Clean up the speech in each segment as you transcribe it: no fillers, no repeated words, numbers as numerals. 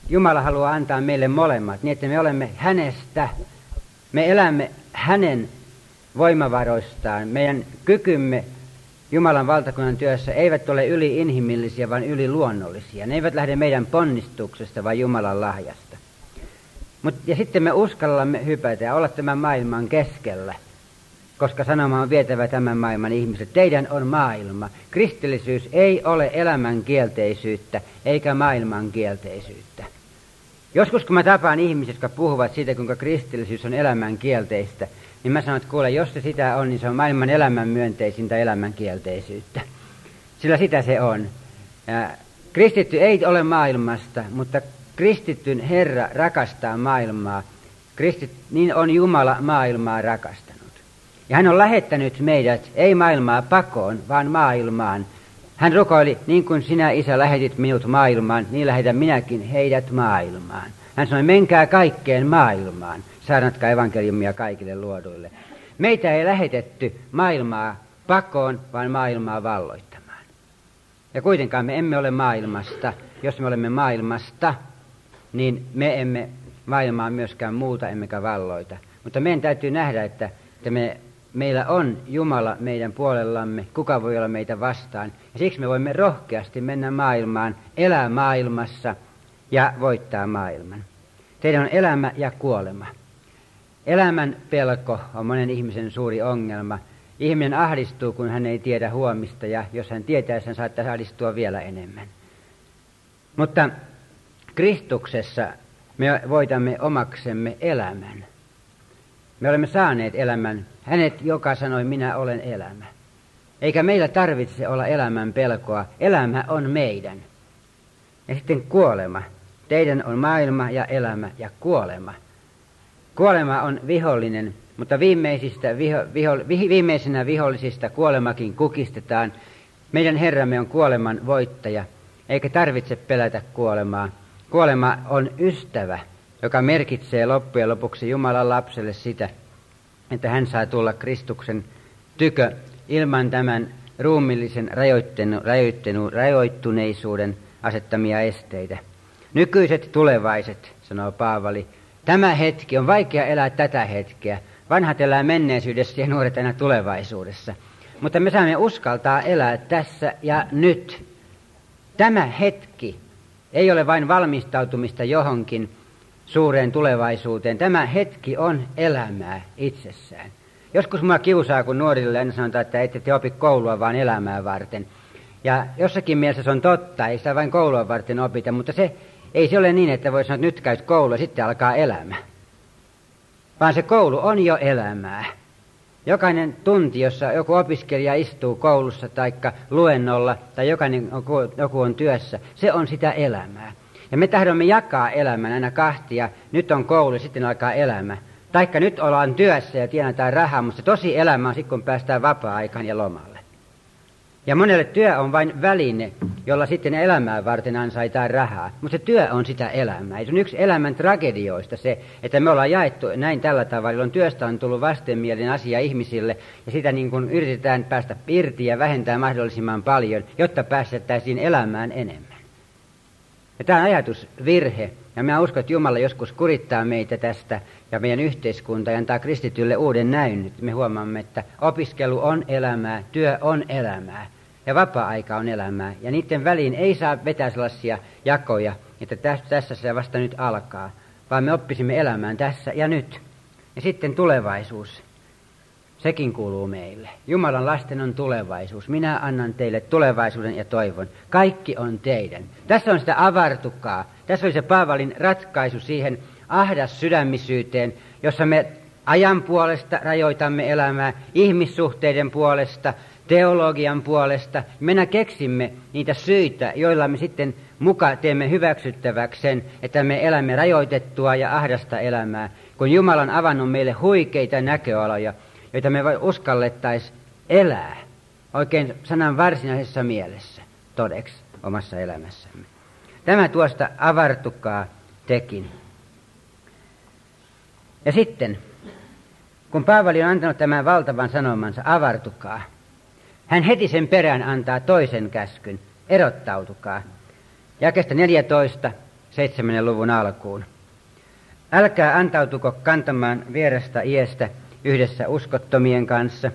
Jumala haluaa antaa meille molemmat, niin että me olemme hänestä, me elämme hänen voimavaroistaan. Meidän kykymme Jumalan valtakunnan työssä eivät ole yli-inhimillisiä, vaan yliluonnollisia. Ne eivät lähde meidän ponnistuksesta, vaan Jumalan lahjasta. Ja sitten me uskallamme hypätä ja olla tämän maailman keskellä, koska sanoma on vietävä tämän maailman ihmiset. Teidän on maailma. Kristillisyys ei ole elämän kielteisyyttä, eikä maailman kielteisyyttä. Joskus kun mä tapaan ihmiset, jotka puhuvat siitä, kuinka kristillisyys on elämän kielteistä, niin mä sanon, että kuule, jos se sitä on, niin se on maailman elämän myönteisintä elämän kielteisyyttä. Sillä sitä se on. Ja kristitty ei ole maailmasta, mutta kristityn Herra rakastaa maailmaa. Niin on Jumala maailmaa rakastanut. Ja hän on lähettänyt meidät, ei maailmaa pakoon, vaan maailmaan. Hän rukoili, niin kuin sinä, Isä, lähetit minut maailmaan, niin lähetän minäkin heidät maailmaan. Hän sanoi, menkää kaikkeen maailmaan, saarnatkaa evankeliumia kaikille luoduille. Meitä ei lähetetty maailmaa pakoon, vaan maailmaa valloittamaan. Ja kuitenkaan me emme ole maailmasta. Jos me olemme maailmasta, niin me emme maailmaa myöskään muuta, emmekä valloita. Mutta meidän täytyy nähdä, että meillä on Jumala meidän puolellamme, kuka voi olla meitä vastaan. Ja siksi me voimme rohkeasti mennä maailmaan, elää maailmassa ja voittaa maailman. Teidän on elämä ja kuolema. Elämän pelko on monen ihmisen suuri ongelma. Ihminen ahdistuu, kun hän ei tiedä huomista, ja jos hän tietää, hän saattaa ahdistua vielä enemmän. Mutta Kristuksessa me voitamme omaksemme elämän. Me olemme saaneet elämän. Hänet, joka sanoi, minä olen elämä. Eikä meillä tarvitse olla elämän pelkoa. Elämä on meidän. Ja sitten kuolema. Teidän on maailma ja elämä ja kuolema. Kuolema on vihollinen, mutta viimeisenä vihollisista kuolemakin kukistetaan. Meidän Herramme on kuoleman voittaja, eikä tarvitse pelätä kuolemaa. Kuolema on ystävä, joka merkitsee loppujen lopuksi Jumalan lapselle sitä, että hän saa tulla Kristuksen tykö ilman tämän ruumiillisen rajoittuneisuuden asettamia esteitä. Nykyiset tulevaiset, sanoo Paavali. Tämä hetki on vaikea elää tätä hetkeä. Vanhat elää menneisyydessä ja nuoret aina tulevaisuudessa. Mutta me saamme uskaltaa elää tässä ja nyt. Tämä hetki ei ole vain valmistautumista johonkin suureen tulevaisuuteen. Tämä hetki on elämää itsessään. Joskus minua kiusaa, kun nuorille aina sanotaan, että ette te opi koulua, vaan elämää varten. Ja jossakin mielessä se on totta, ei sitä vain koulua varten opita, mutta ei se ole niin, että voi sanoa, että nyt käyt koulua ja sitten alkaa elämä. Vaan se koulu on jo elämää. Jokainen tunti, jossa joku opiskelija istuu koulussa tai luennolla tai joku on työssä, se on sitä elämää. Ja me tahdomme jakaa elämän aina kahtia. Nyt on koulu ja sitten alkaa elämä. Taikka nyt ollaan työssä ja tienataan rahaa, mutta tosi elämä on sitten, kun päästään vapaa-aikaan ja lomalle. Ja monelle työ on vain väline, jolla sitten elämää varten ansaitaan rahaa. Mutta se työ on sitä elämää. Se on yksi elämän tragedioista se, että me ollaan jaettu näin tällä tavalla, jolloin työstä on tullut vastenmielinen asia ihmisille. Ja sitä niin kuin yritetään päästä irti ja vähentää mahdollisimman paljon, jotta päästettäisiin elämään enemmän. Ja tämä on ajatusvirhe. Ja minä uskon, että Jumala joskus kurittaa meitä tästä ja meidän yhteiskunta ja antaa kristitylle uuden näyn. Me huomaamme, että opiskelu on elämää, työ on elämää ja vapaa-aika on elämää. Ja niiden väliin ei saa vetää sellaisia jakoja, että tässä se vasta nyt alkaa, vaan me oppisimme elämään tässä ja nyt. Ja sitten tulevaisuus, sekin kuuluu meille. Jumalan lasten on tulevaisuus. Minä annan teille tulevaisuuden ja toivon. Kaikki on teidän. Tässä on sitä avartukaa. Tässä oli se Paavalin ratkaisu siihen ahdas sydämisyyteen, jossa me ajan puolesta rajoitamme elämää, ihmissuhteiden puolesta, teologian puolesta. Me keksimme niitä syitä, joilla me sitten muka teemme hyväksyttäväksi sen, että me elämme rajoitettua ja ahdasta elämää, kun Jumala on avannut meille huikeita näköaloja, joita me uskallettaisiin elää oikein sanan varsinaisessa mielessä todeksi omassa elämässämme. Tämä tuosta avartukaa tekin. Ja sitten, kun Paavali on antanut tämän valtavan sanomansa, avartukaa, hän heti sen perään antaa toisen käskyn, erottautukaa. Jakeesta 14, 7. luvun alkuun. Älkää antautuko kantamaan vierasta iestä yhdessä uskottomien kanssa,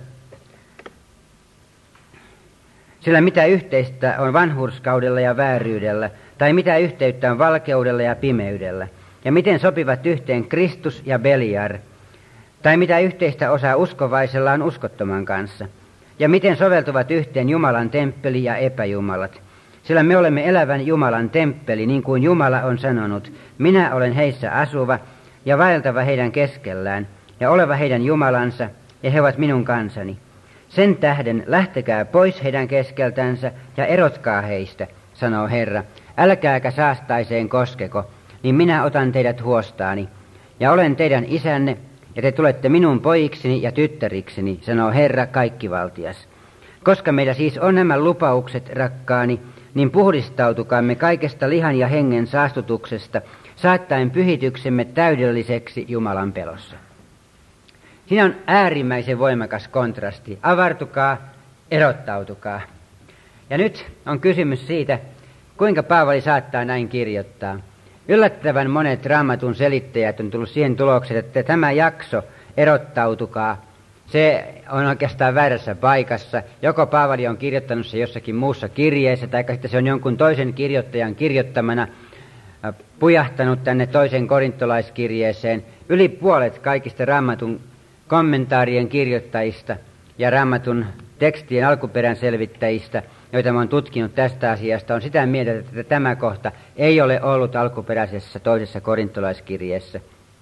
sillä mitä yhteistä on vanhurskaudella ja vääryydellä, tai mitä yhteyttä on valkeudella ja pimeydellä, ja miten sopivat yhteen Kristus ja Beliar, tai mitä yhteistä osaa uskovaisella on uskottoman kanssa, ja miten soveltuvat yhteen Jumalan temppeli ja epäjumalat. Sillä me olemme elävän Jumalan temppeli, niin kuin Jumala on sanonut, minä olen heissä asuva ja vaeltava heidän keskellään, ja oleva heidän Jumalansa, ja he ovat minun kansani. Sen tähden lähtekää pois heidän keskeltänsä ja erotkaa heistä, sanoo Herra. Älkääkä saastaiseen koskeko, niin minä otan teidät huostaani, ja olen teidän isänne, ja te tulette minun pojikseni ja tyttärikseni, sanoo Herra kaikkivaltias. Koska meillä siis on nämä lupaukset, rakkaani, niin puhdistautukaamme kaikesta lihan ja hengen saastutuksesta, saattaen pyhityksemme täydelliseksi Jumalan pelossa. Siinä on äärimmäisen voimakas kontrasti. Avartukaa, erottautukaa. Ja nyt on kysymys siitä, kuinka Paavali saattaa näin kirjoittaa. Yllättävän monet Raamatun selittäjät on tullut siihen tulokseen, että tämä jakso, erottautukaa, se on oikeastaan väärässä paikassa. Joko Paavali on kirjoittanut se jossakin muussa kirjeessä, tai sitten se on jonkun toisen kirjoittajan kirjoittamana pujahtanut tänne toisen korintolaiskirjeeseen. Yli puolet kaikista Raamatun kommentaarien kirjoittajista ja Raamatun tekstien alkuperän selvittäjistä, joita mä oon tutkinut tästä asiasta, on sitä mieltä, että tämä kohta ei ole ollut alkuperäisessä toisessa korintolaiskirjeessä.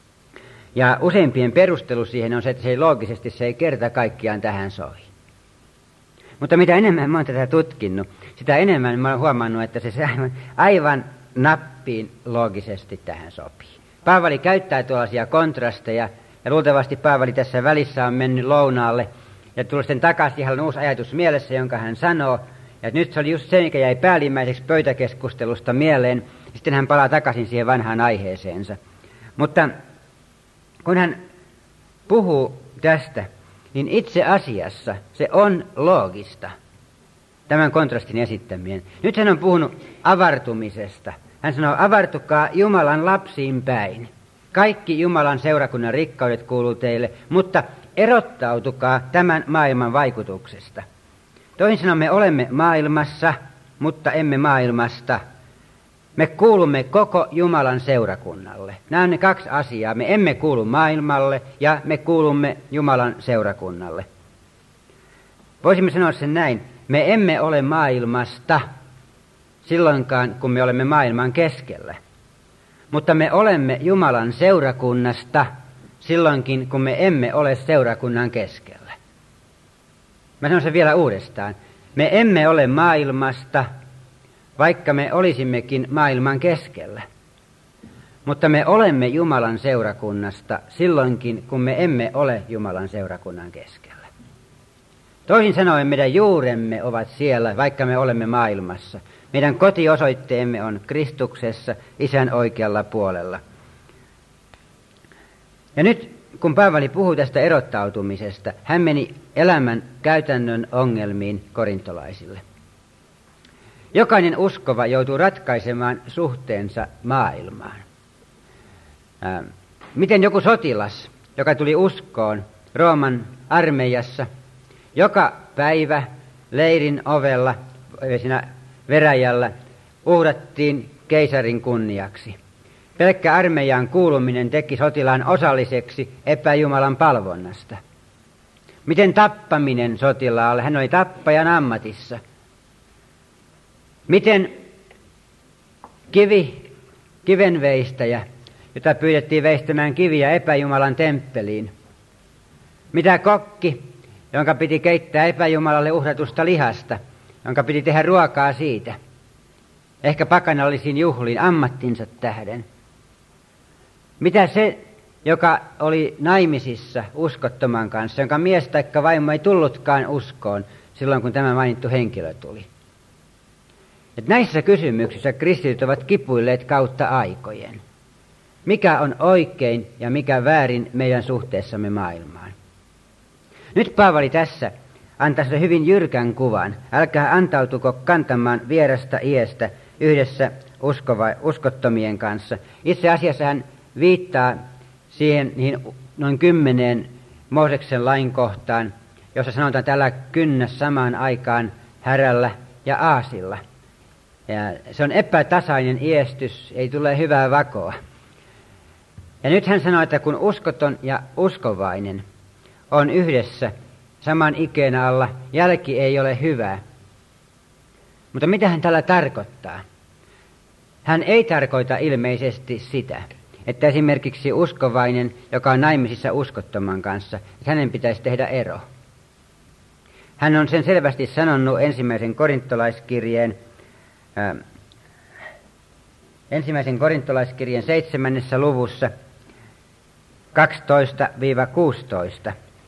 Ja useimpien perustelu siihen on se, että loogisesti se ei kerta kaikkiaan tähän soi. Mutta mitä enemmän mä oon tätä tutkinut, sitä enemmän mä oon huomannut, että se aivan nappiin loogisesti tähän sopii. Paavali käyttää tuollaisia kontrasteja, ja luultavasti Paavali tässä välissä on mennyt lounaalle, ja tullut sitten takaisin, hän on uusi ajatus mielessä, jonka hän sanoo, ja nyt se oli just se, mikä jäi päällimmäiseksi pöytäkeskustelusta mieleen, ja sitten hän palaa takaisin siihen vanhaan aiheeseensa. Mutta kun hän puhuu tästä, niin itse asiassa se on loogista, tämän kontrastin esittäminen. Nyt hän on puhunut avartumisesta. Hän sanoo, avartukaa Jumalan lapsiin päin. Kaikki Jumalan seurakunnan rikkaudet kuuluu teille, mutta erottautukaa tämän maailman vaikutuksesta. Toisin sanoen me olemme maailmassa, mutta emme maailmasta. Me kuulumme koko Jumalan seurakunnalle. Nämä on ne kaksi asiaa. Me emme kuulu maailmalle ja me kuulumme Jumalan seurakunnalle. Voisimme sanoa sen näin. Me emme ole maailmasta silloinkaan, kun me olemme maailman keskellä. Mutta me olemme Jumalan seurakunnasta silloinkin, kun me emme ole seurakunnan keskellä. Mä sanon sen vielä uudestaan. Me emme ole maailmasta, vaikka me olisimmekin maailman keskellä. Mutta me olemme Jumalan seurakunnasta silloinkin, kun me emme ole Jumalan seurakunnan keskellä. Toisin sanoen meidän juuremme ovat siellä, vaikka me olemme maailmassa. Meidän kotiosoitteemme on Kristuksessa, Isän oikealla puolella. Ja nyt, kun Paavali puhuu tästä erottautumisesta, hän meni elämän käytännön ongelmiin korintolaisille. Jokainen uskova joutuu ratkaisemaan suhteensa maailmaan. Miten joku sotilas, joka tuli uskoon Rooman armeijassa, joka päivä leirin ovella siinä veräjällä uhrattiin keisarin kunniaksi. Pelkkä armeijaan kuuluminen teki sotilaan osalliseksi epäjumalan palvonnasta. Miten tappaminen sotilaalle? Hän oli tappajan ammatissa. Miten kivenveistäjä, jota pyydettiin veistämään kiviä epäjumalan temppeliin? Mitä kokki, jonka piti keittää epäjumalalle uhratusta lihasta, jonka piti tehdä ruokaa siitä? Ehkä pakanallisiin juhliin ammattinsa tähden. Mitä se, joka oli naimisissa uskottoman kanssa, jonka mies taikka vaimo ei tullutkaan uskoon silloin, kun tämä mainittu henkilö tuli? Et näissä kysymyksissä kristityt ovat kipuilleet kautta aikojen. Mikä on oikein ja mikä väärin meidän suhteessamme maailmaan? Nyt Paavali tässä antaa hyvin jyrkän kuvan. Älkää antautuko kantamaan vierasta iestä yhdessä uskottomien kanssa. Itse asiassa hän viittaa niihin noin 10 Mooseksen lain kohtaan, jossa sanotaan, että älä kynnä samaan aikaan härällä ja aasilla. Ja se on epätasainen iestys, ei tule hyvää vakoa. Ja nyt hän sanoo, että kun uskoton ja uskovainen on yhdessä saman ikeen alla, jälki ei ole hyvää. Mutta mitä hän tällä tarkoittaa? Hän ei tarkoita ilmeisesti sitä, että esimerkiksi uskovainen, joka on naimisissa uskottoman kanssa, että hänen pitäisi tehdä ero. Hän on sen selvästi sanonut ensimmäisen korintolaiskirjeen 7. luvussa 12-16.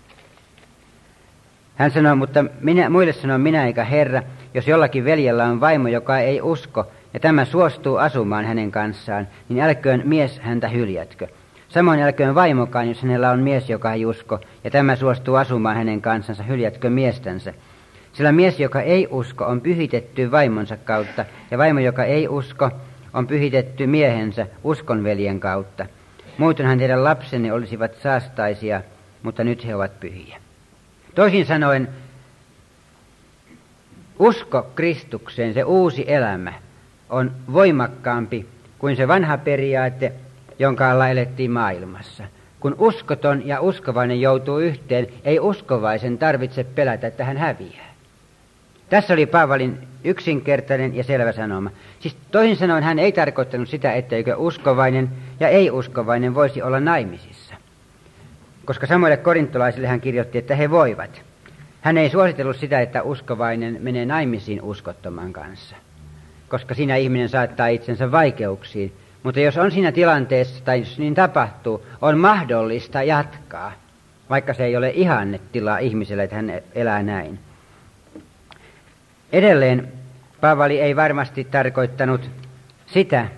Hän sanoo, mutta muille sanon minä eikä Herra, jos jollakin veljellä on vaimo, joka ei usko, ja tämä suostuu asumaan hänen kanssaan, niin älköön mies häntä hyljätkö. Samoin älköön vaimokaan, jos hänellä on mies, joka ei usko, ja tämä suostuu asumaan hänen kanssansa, hyljätkö miestänsä. Sillä mies, joka ei usko, on pyhitetty vaimonsa kautta, ja vaimo, joka ei usko, on pyhitetty miehensä uskonveljen kautta. Muutenhan teidän lapsenne olisivat saastaisia, mutta nyt he ovat pyhiä. Toisin sanoen, usko Kristukseen, se uusi elämä, on voimakkaampi kuin se vanha periaate, jonka alla elettiin maailmassa. Kun uskoton ja uskovainen joutuu yhteen, ei uskovaisen tarvitse pelätä, että hän häviää. Tässä oli Paavalin yksinkertainen ja selvä sanoma. Siis toisin sanoen hän ei tarkoittanut sitä, etteikö uskovainen ja ei-uskovainen voisi olla naimisissa. Koska samoille korintolaisille hän kirjoitti, että he voivat. Hän ei suositellut sitä, että uskovainen menee naimisiin uskottoman kanssa, koska siinä ihminen saattaa itsensä vaikeuksiin. Mutta jos on siinä tilanteessa, tai jos niin tapahtuu, on mahdollista jatkaa, vaikka se ei ole ihannetila ihmiselle, että hän elää näin. Edelleen Paavali ei varmasti tarkoittanut sitä,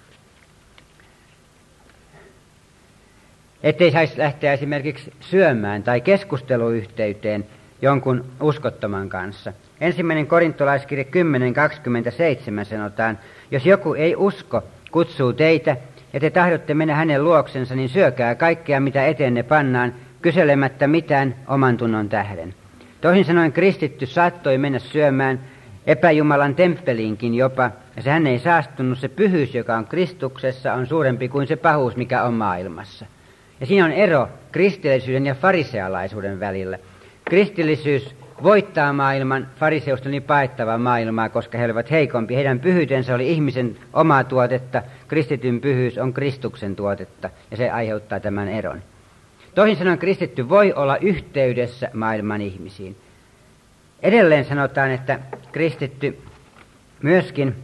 ettei saisi lähteä esimerkiksi syömään tai keskusteluyhteyteen jonkun uskottoman kanssa. 1. korintolaiskirje 10.27 sanotaan, jos joku ei usko, kutsuu teitä, ja te tahdotte mennä hänen luoksensa, niin syökää kaikkea, mitä eteenne pannaan, kyselemättä mitään oman tunnon tähden. Toisin sanoen kristitty saattoi mennä syömään epäjumalan temppeliinkin jopa, ja hän ei saastunut. Se pyhyys, joka on Kristuksessa, on suurempi kuin se pahuus, mikä on maailmassa. Ja siinä on ero kristillisyyden ja farisealaisuuden välillä. Kristillisyys voittaa maailman, fariseus oli paettava maailmaa, koska he olivat heikompi. Heidän pyhyytensä oli ihmisen omaa tuotetta, kristityn pyhyys on Kristuksen tuotetta, ja se aiheuttaa tämän eron. Toisin sanoen kristitty voi olla yhteydessä maailman ihmisiin. Edelleen sanotaan, että kristitty myöskin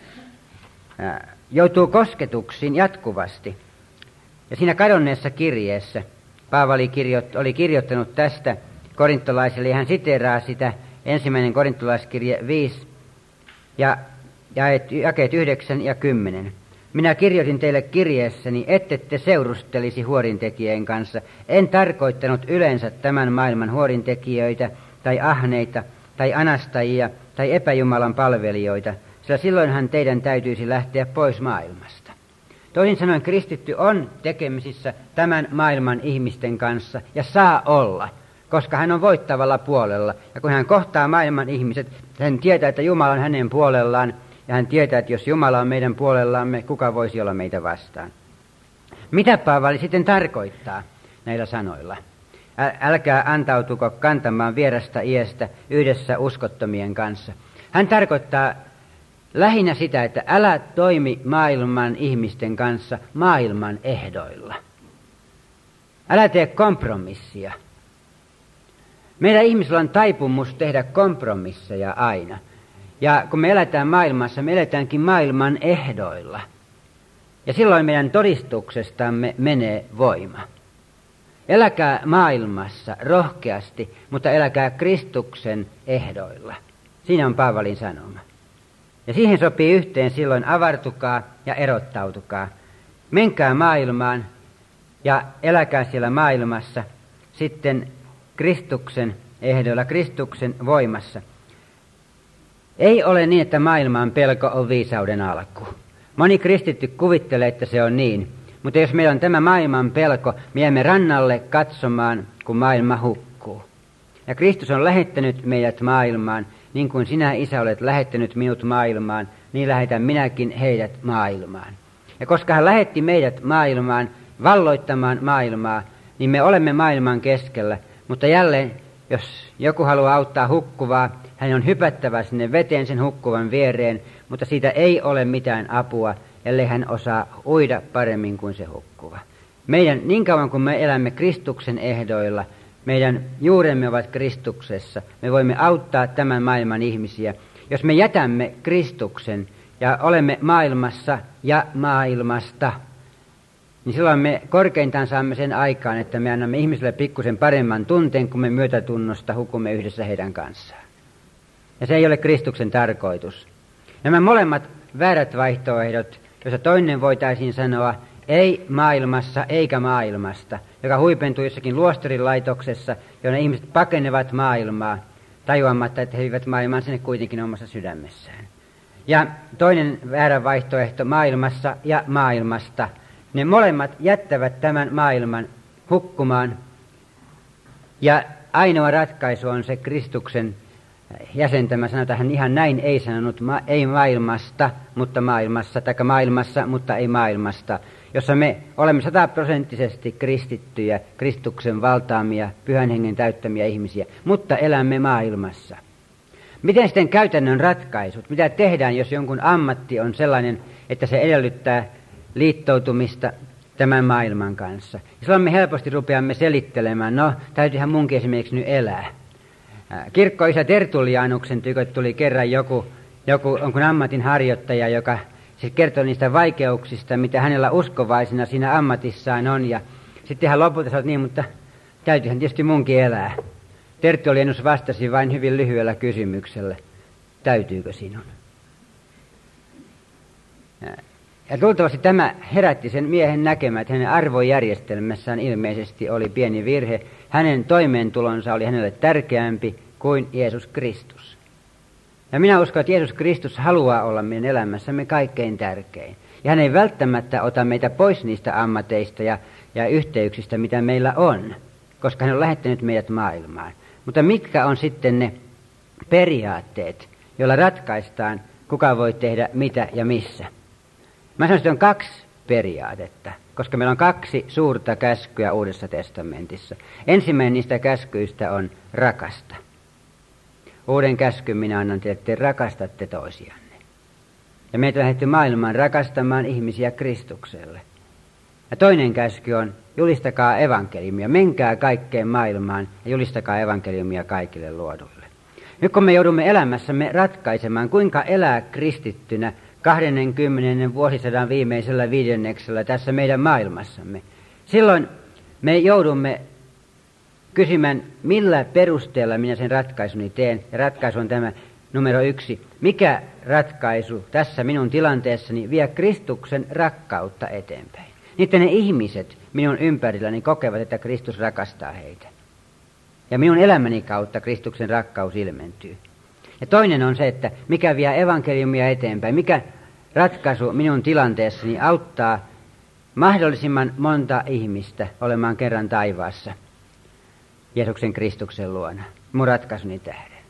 joutuu kosketuksiin jatkuvasti. Ja siinä kadonneessa kirjeessä Paavali oli kirjoittanut tästä korintolaisille, ja hän siteeraa sitä 1. korintolaiskirje 5 ja jakeet 9 ja 10. Minä kirjoitin teille kirjeessäni, ettette seurustelisi huorintekijien kanssa. En tarkoittanut yleensä tämän maailman huorintekijöitä tai ahneita tai anastajia tai epäjumalan palvelijoita, sillä silloinhan teidän täytyisi lähteä pois maailmasta. Toisin sanoen kristitty on tekemisissä tämän maailman ihmisten kanssa ja saa olla, koska hän on voittavalla puolella. Ja kun hän kohtaa maailman ihmiset, hän tietää, että Jumala on hänen puolellaan, ja hän tietää, että jos Jumala on meidän puolellamme, kuka voisi olla meitä vastaan. Mitä Paavali sitten tarkoittaa näillä sanoilla? Älkää antautuko kantamaan vierasta iestä yhdessä uskottomien kanssa. Hän tarkoittaa lähinnä sitä, että älä toimi maailman ihmisten kanssa maailman ehdoilla. Älä tee kompromissia. Meidän ihmisillä on taipumus tehdä kompromisseja aina. Ja kun me eletään maailmassa, me eletäänkin maailman ehdoilla. Ja silloin meidän todistuksestamme menee voima. Eläkää maailmassa rohkeasti, mutta eläkää Kristuksen ehdoilla. Siinä on Paavalin sanoma. Ja siihen sopii yhteen silloin avartukaa ja erottautukaa. Menkää maailmaan ja eläkää siellä maailmassa sitten Kristuksen ehdoilla, Kristuksen voimassa. Ei ole niin, että maailman pelko on viisauden alku, Moni kristitty kuvittelee, että se on niin. Mutta jos meillä on tämä maailman pelko, me jäämme rannalle katsomaan, kun maailma hukkuu. Ja Kristus on lähettänyt meidät maailmaan, niin kuin sinä, Isä, olet lähettänyt minut maailmaan, niin lähetän minäkin heidät maailmaan. Ja koska hän lähetti meidät maailmaan, valloittamaan maailmaa, niin me olemme maailman keskellä. Mutta jälleen, jos joku haluaa auttaa hukkuvaa, hän on hypättävä sinne veteen sen hukkuvan viereen, mutta siitä ei ole mitään apua, ellei hän osaa uida paremmin kuin se hukkuva. Meidän, niin kauan kuin me elämme Kristuksen ehdoilla, meidän juuremme ovat Kristuksessa, me voimme auttaa tämän maailman ihmisiä. Jos me jätämme Kristuksen ja olemme maailmassa ja maailmasta, niin silloin me korkeintaan saamme sen aikaan, että me annamme ihmisille pikkusen paremman tunteen, kun me myötätunnosta hukumme yhdessä heidän kanssaan. Ja se ei ole Kristuksen tarkoitus. Nämä molemmat väärät vaihtoehdot, joissa toinen voitaisiin sanoa ei maailmassa eikä maailmasta, joka huipentuu jossakin luostarilaitoksessa, jonne ihmiset pakenevat maailmaa, tajuamatta, että he viivät maailman sinne kuitenkin omassa sydämessään. Ja toinen väärä vaihtoehto maailmassa ja maailmasta. Ne molemmat jättävät tämän maailman hukkumaan. Ja ainoa ratkaisu on se Kristuksen jäsentämä, sanotaan hän ihan näin ei sanonut, ei maailmasta, mutta maailmassa, tai maailmassa, mutta ei maailmasta, jossa me olemme 100% kristittyjä, Kristuksen valtaamia, Pyhän Hengen täyttämiä ihmisiä, mutta elämme maailmassa. Miten sitten käytännön ratkaisut? Mitä tehdään, jos jonkun ammatti on sellainen, että se edellyttää liittoutumista tämän maailman kanssa? Ja silloin me helposti rupeamme selittelemään, no täytyyhän munkin esimerkiksi nyt elää. Kirkkoisä Tertullianuksen tykö tuli kerran joku onkun ammatinharjoittaja, joka siis kertoi niistä vaikeuksista, mitä hänellä uskovaisina siinä ammatissaan on. Ja sitten hän lopulta sanoi, niin, mutta täytyyhän tietysti munkin elää. Tertullianus vastasi vain hyvin lyhyellä kysymyksellä, täytyykö sinun? Ja luultavasti tämä herätti sen miehen näkemään, että hänen arvojärjestelmässään ilmeisesti oli pieni virhe. Hänen toimeentulonsa oli hänelle tärkeämpi kuin Jeesus Kristus. Ja minä uskon, että Jeesus Kristus haluaa olla meidän elämässämme kaikkein tärkein. Ja hän ei välttämättä ota meitä pois niistä ammateista ja yhteyksistä, mitä meillä on, koska hän on lähettänyt meidät maailmaan. Mutta mitkä on sitten ne periaatteet, joilla ratkaistaan, kuka voi tehdä mitä ja missä? Mä sanoisin, että on 2 periaatetta, koska meillä on 2 suurta käskyä Uudessa testamentissa. Ensimmäinen niistä käskyistä on rakasta. Uuden käskyn minä annan teille, että te rakastatte toisianne. Ja meitä on lähdetty maailmaan rakastamaan ihmisiä Kristukselle. Ja toinen käsky on julistakaa evankeliumia, menkää kaikkeen maailmaan ja julistakaa evankeliumia kaikille luoduille. Nyt kun me joudumme elämässämme ratkaisemaan, kuinka elää kristittynä 20. vuosisadan viimeisellä 5. tässä meidän maailmassamme, silloin me joudumme kysymään, millä perusteella minä sen ratkaisuni teen. Ja ratkaisu on tämä numero 1. Mikä ratkaisu tässä minun tilanteessani vie Kristuksen rakkautta eteenpäin? Niitä ne ihmiset minun ympärilläni kokevat, että Kristus rakastaa heitä. Ja minun elämäni kautta Kristuksen rakkaus ilmentyy. Ja toinen on se, että mikä vie evankeliumia eteenpäin, mikä ratkaisu minun tilanteessani auttaa mahdollisimman monta ihmistä olemaan kerran taivaassa Jeesuksen Kristuksen luona, mun ratkaisuni tähden.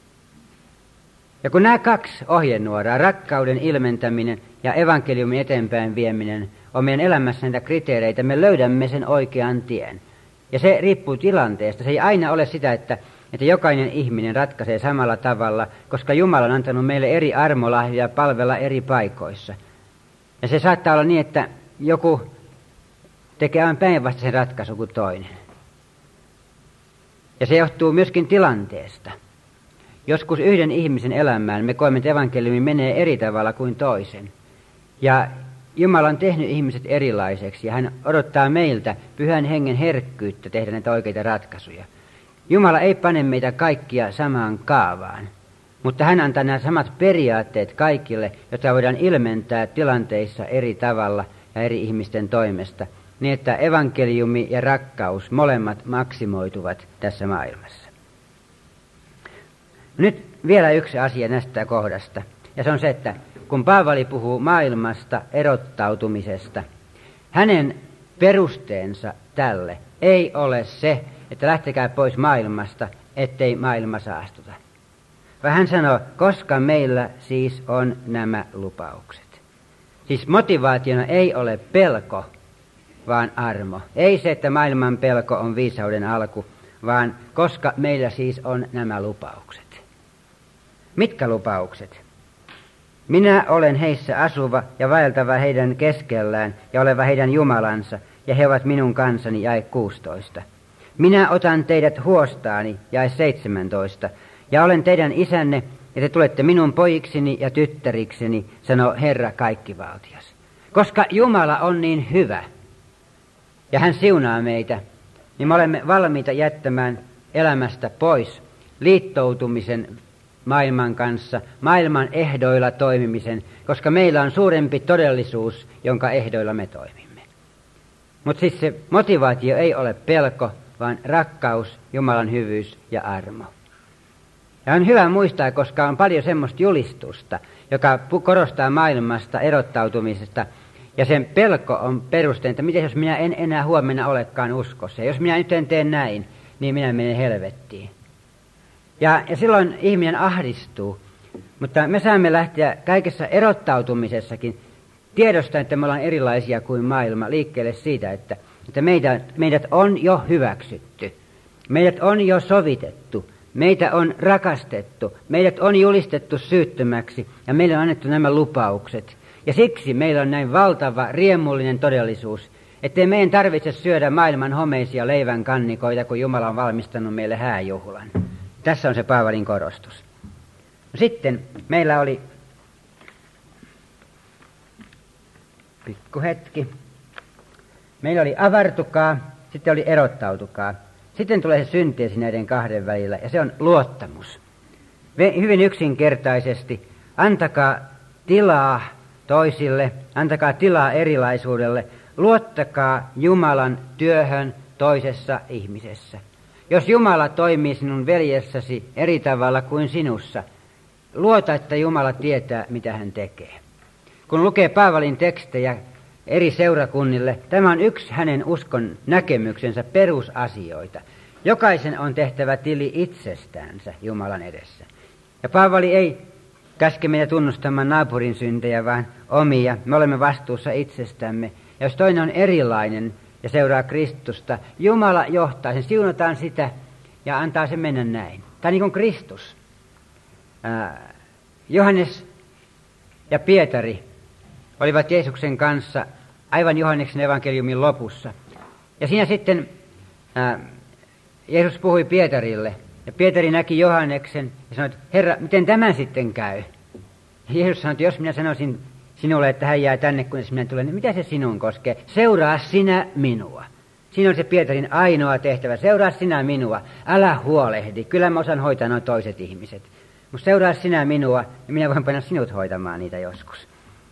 Ja kun nämä 2 ohjenuoraa, rakkauden ilmentäminen ja evankeliumin eteenpäin vieminen, on meidän elämässä näitä kriteereitä, me löydämme sen oikean tien. Ja se riippuu tilanteesta. Se ei aina ole sitä, että jokainen ihminen ratkaisee samalla tavalla, koska Jumala on antanut meille eri armolahjoja palvella eri paikoissa. Ja se saattaa olla niin, että joku tekee aivan päinvastaisen ratkaisun kuin toinen. Ja se johtuu myöskin tilanteesta. Joskus yhden ihmisen elämään me koemme, että evankeliumi menee eri tavalla kuin toisen. Ja Jumala on tehnyt ihmiset erilaiseksi ja hän odottaa meiltä Pyhän Hengen herkkyyttä tehdä näitä oikeita ratkaisuja. Jumala ei pane meitä kaikkia samaan kaavaan, mutta hän antaa nämä samat periaatteet kaikille, joita voidaan ilmentää tilanteissa eri tavalla ja eri ihmisten toimesta, niin että evankeliumi ja rakkaus molemmat maksimoituvat tässä maailmassa. Nyt vielä yksi asia näistä kohdasta, ja se on se, että kun Paavali puhuu maailmasta erottautumisesta, hänen perusteensa tälle ei ole se, että lähtekää pois maailmasta, ettei maailma saastuta. Vaan hän sanoo, koska meillä siis on nämä lupaukset. Siis motivaationa ei ole pelko, vaan armo. Ei se, että maailman pelko on viisauden alku, vaan koska meillä siis on nämä lupaukset. Mitkä lupaukset? Minä olen heissä asuva ja vaeltava heidän keskellään ja oleva heidän Jumalansa, ja he ovat minun kansani, jae 16. Minä otan teidät huostaani, jae 17, ja olen teidän isänne, ja te tulette minun pojikseni ja tyttärikseni, sanoo Herra kaikkivaltias. Koska Jumala on niin hyvä, ja hän siunaa meitä, niin me olemme valmiita jättämään elämästä pois liittoutumisen maailman kanssa, maailman ehdoilla toimimisen, koska meillä on suurempi todellisuus, jonka ehdoilla me toimimme. Mutta siis se motivaatio ei ole pelko, vaan rakkaus, Jumalan hyvyys ja armo. Ja on hyvä muistaa, koska on paljon semmoista julistusta, joka korostaa maailmasta erottautumisesta, ja sen pelko on perusteen, että miten jos minä en enää huomenna olekaan uskossa, ja jos minä nyt en tee näin, niin minä menen helvettiin. Ja silloin ihminen ahdistuu, mutta me saamme lähteä kaikessa erottautumisessakin tiedostaa, että me ollaan erilaisia kuin maailma, liikkeelle siitä, että meidät on jo hyväksytty, meidät on jo sovitettu, meitä on rakastettu, meidät on julistettu syyttömäksi ja meille on annettu nämä lupaukset. Ja siksi meillä on näin valtava, riemullinen todellisuus, ettei meidän tarvitse syödä maailman homeisia leivän kannikoita, kun Jumala on valmistanut meille hääjuhlan. Tässä on se Paavalin korostus. No sitten meillä oli pikkuhetki. Meillä oli avartukaa, sitten oli erottautukaa. Sitten tulee se synteesi näiden kahden välillä, ja se on luottamus. Hyvin yksinkertaisesti, antakaa tilaa toisille, antakaa tilaa erilaisuudelle, luottakaa Jumalan työhön toisessa ihmisessä. Jos Jumala toimii sinun veljessäsi eri tavalla kuin sinussa, luota, että Jumala tietää, mitä hän tekee. Kun lukee Paavalin tekstejä eri seurakunnille, tämä on yksi hänen uskon näkemyksensä perusasioita. Jokaisen on tehtävä tili itsestäänsä Jumalan edessä. Ja Paavali ei käske meitä tunnustamaan naapurin syntejä, vaan omia. Me olemme vastuussa itsestämme. Ja jos toinen on erilainen ja seuraa Kristusta, Jumala johtaa sen, siunataan sitä ja antaa sen mennä näin. Tai niin kuin Kristus. Johannes ja Pietari olivat Jeesuksen kanssa aivan Johanneksen evankeliumin lopussa. Ja siinä sitten Jeesus puhui Pietarille, ja Pietari näki Johanneksen ja sanoi, että Herra, miten tämä sitten käy? Ja Jeesus sanoi, että jos minä sanoisin sinulle, että hän jää tänne, kunnes minä tulen, niin mitä se sinun koskee? Seuraa sinä minua. Siinä on se Pietarin ainoa tehtävä. Seuraa sinä minua. Älä huolehdi. Kyllä mä osaan hoitaa nuo toiset ihmiset. Mutta seuraa sinä minua, ja minä voin panna sinut hoitamaan niitä joskus.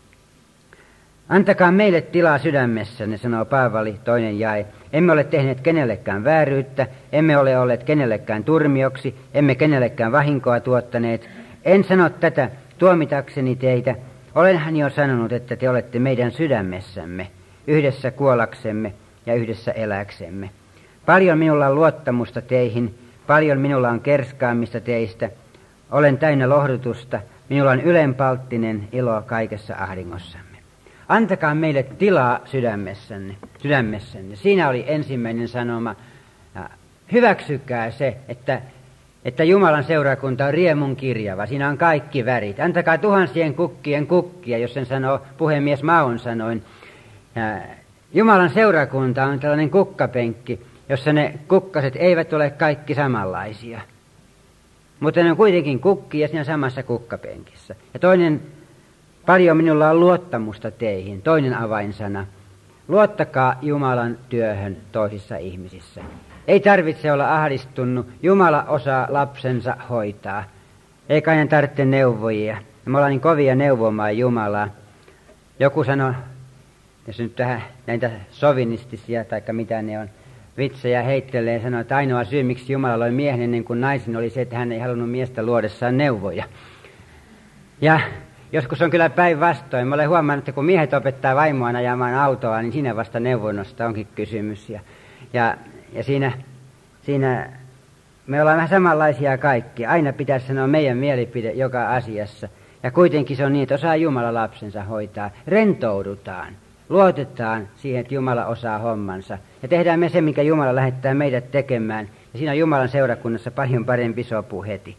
Antakaa meille tilaa sydämessänne, sanoo Paavali, toinen jae. Emme ole tehneet kenellekään vääryyttä, emme ole olleet kenellekään turmioksi, emme kenellekään vahinkoa tuottaneet. En sano tätä tuomitakseni teitä. Olenhan jo sanonut, että te olette meidän sydämessämme, yhdessä kuollaksemme ja yhdessä eläksemme. Paljon minulla on luottamusta teihin, paljon minulla on kerskaamista teistä. Olen täynnä lohdutusta, minulla on ylenpalttinen ilo kaikessa ahdingossamme. Antakaa meille tilaa sydämessänne. Siinä oli ensimmäinen sanoma. Hyväksykää se, että Jumalan seurakunta on riemun kirjava. Siinä on kaikki värit. Antakaa tuhansien kukkien kukkia, jos sen sanoo puhemies Maon sanoin. Jumalan seurakunta on tällainen kukkapenkki, jossa ne kukkaset eivät ole kaikki samanlaisia. Mutta ne on kuitenkin kukkia siinä samassa kukkapenkissä. Ja toinen, paljon minulla on luottamusta teihin. Toinen avainsana. Luottakaa Jumalan työhön toisissa ihmisissä. Ei tarvitse olla ahdistunut. Jumala osaa lapsensa hoitaa. Eikä aina tarvitse neuvojia. Me ollaan niin kovia neuvomaan Jumalaa. Joku sanoi, jos nyt tähän näitä sovinistisia tai mitä ne on, vitsejä heittelee ja sanoo, että ainoa syy, miksi Jumala loi miehen ennen kuin naisen, oli se, että hän ei halunnut miestä luodessaan neuvoja. Ja Joskus on kyllä päinvastoin. Mä olen huomannut, että kun miehet opettaa vaimoaan ajamaan autoa, niin siinä vasta neuvonnosta onkin kysymys. Ja siinä me ollaan vähän samanlaisia kaikki. Aina pitäisi sanoa meidän mielipide joka asiassa. Ja kuitenkin se on niin, että osaa Jumala lapsensa hoitaa. Rentoudutaan. Luotetaan siihen, että Jumala osaa hommansa. Ja tehdään me se, minkä Jumala lähettää meidät tekemään. Ja siinä on Jumalan seurakunnassa paljon parempi sopu heti.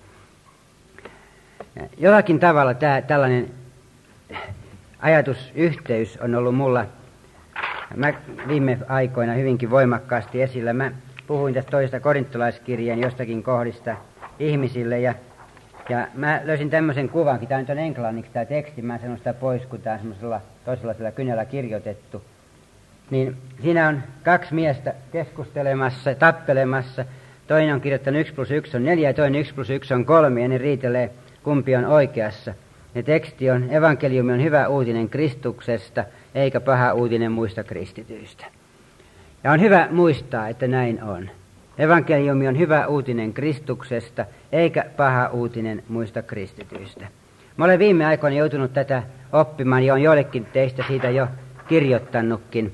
Jollakin tavalla tällainen ajatusyhteys on ollut mulla viime aikoina hyvinkin voimakkaasti esillä. Mä puhuin tästä toisesta korintolaiskirjeen jostakin kohdista ihmisille ja mä löysin tämmöisen kuvankin. Tämä nyt on englanniksi tämä teksti, mä en sanonut sitä pois, kun tämä on semmoisella toisenlaisella kynällä kirjoitettu. Niin siinä on 2 miestä keskustelemassa, tappelemassa. Toinen on kirjoittanut 1 + 1 on 4 ja toinen 1 + 1 on 3 ja ne riitelee, kumpi on oikeassa. Ja teksti on, evankeliumi on hyvä uutinen Kristuksesta, eikä paha uutinen muista kristityistä. Ja on hyvä muistaa, että näin on. Evankeliumi on hyvä uutinen Kristuksesta, eikä paha uutinen muista kristityistä. Mä olen viime aikoina joutunut tätä oppimaan, ja olen joillekin teistä siitä jo kirjoittanutkin.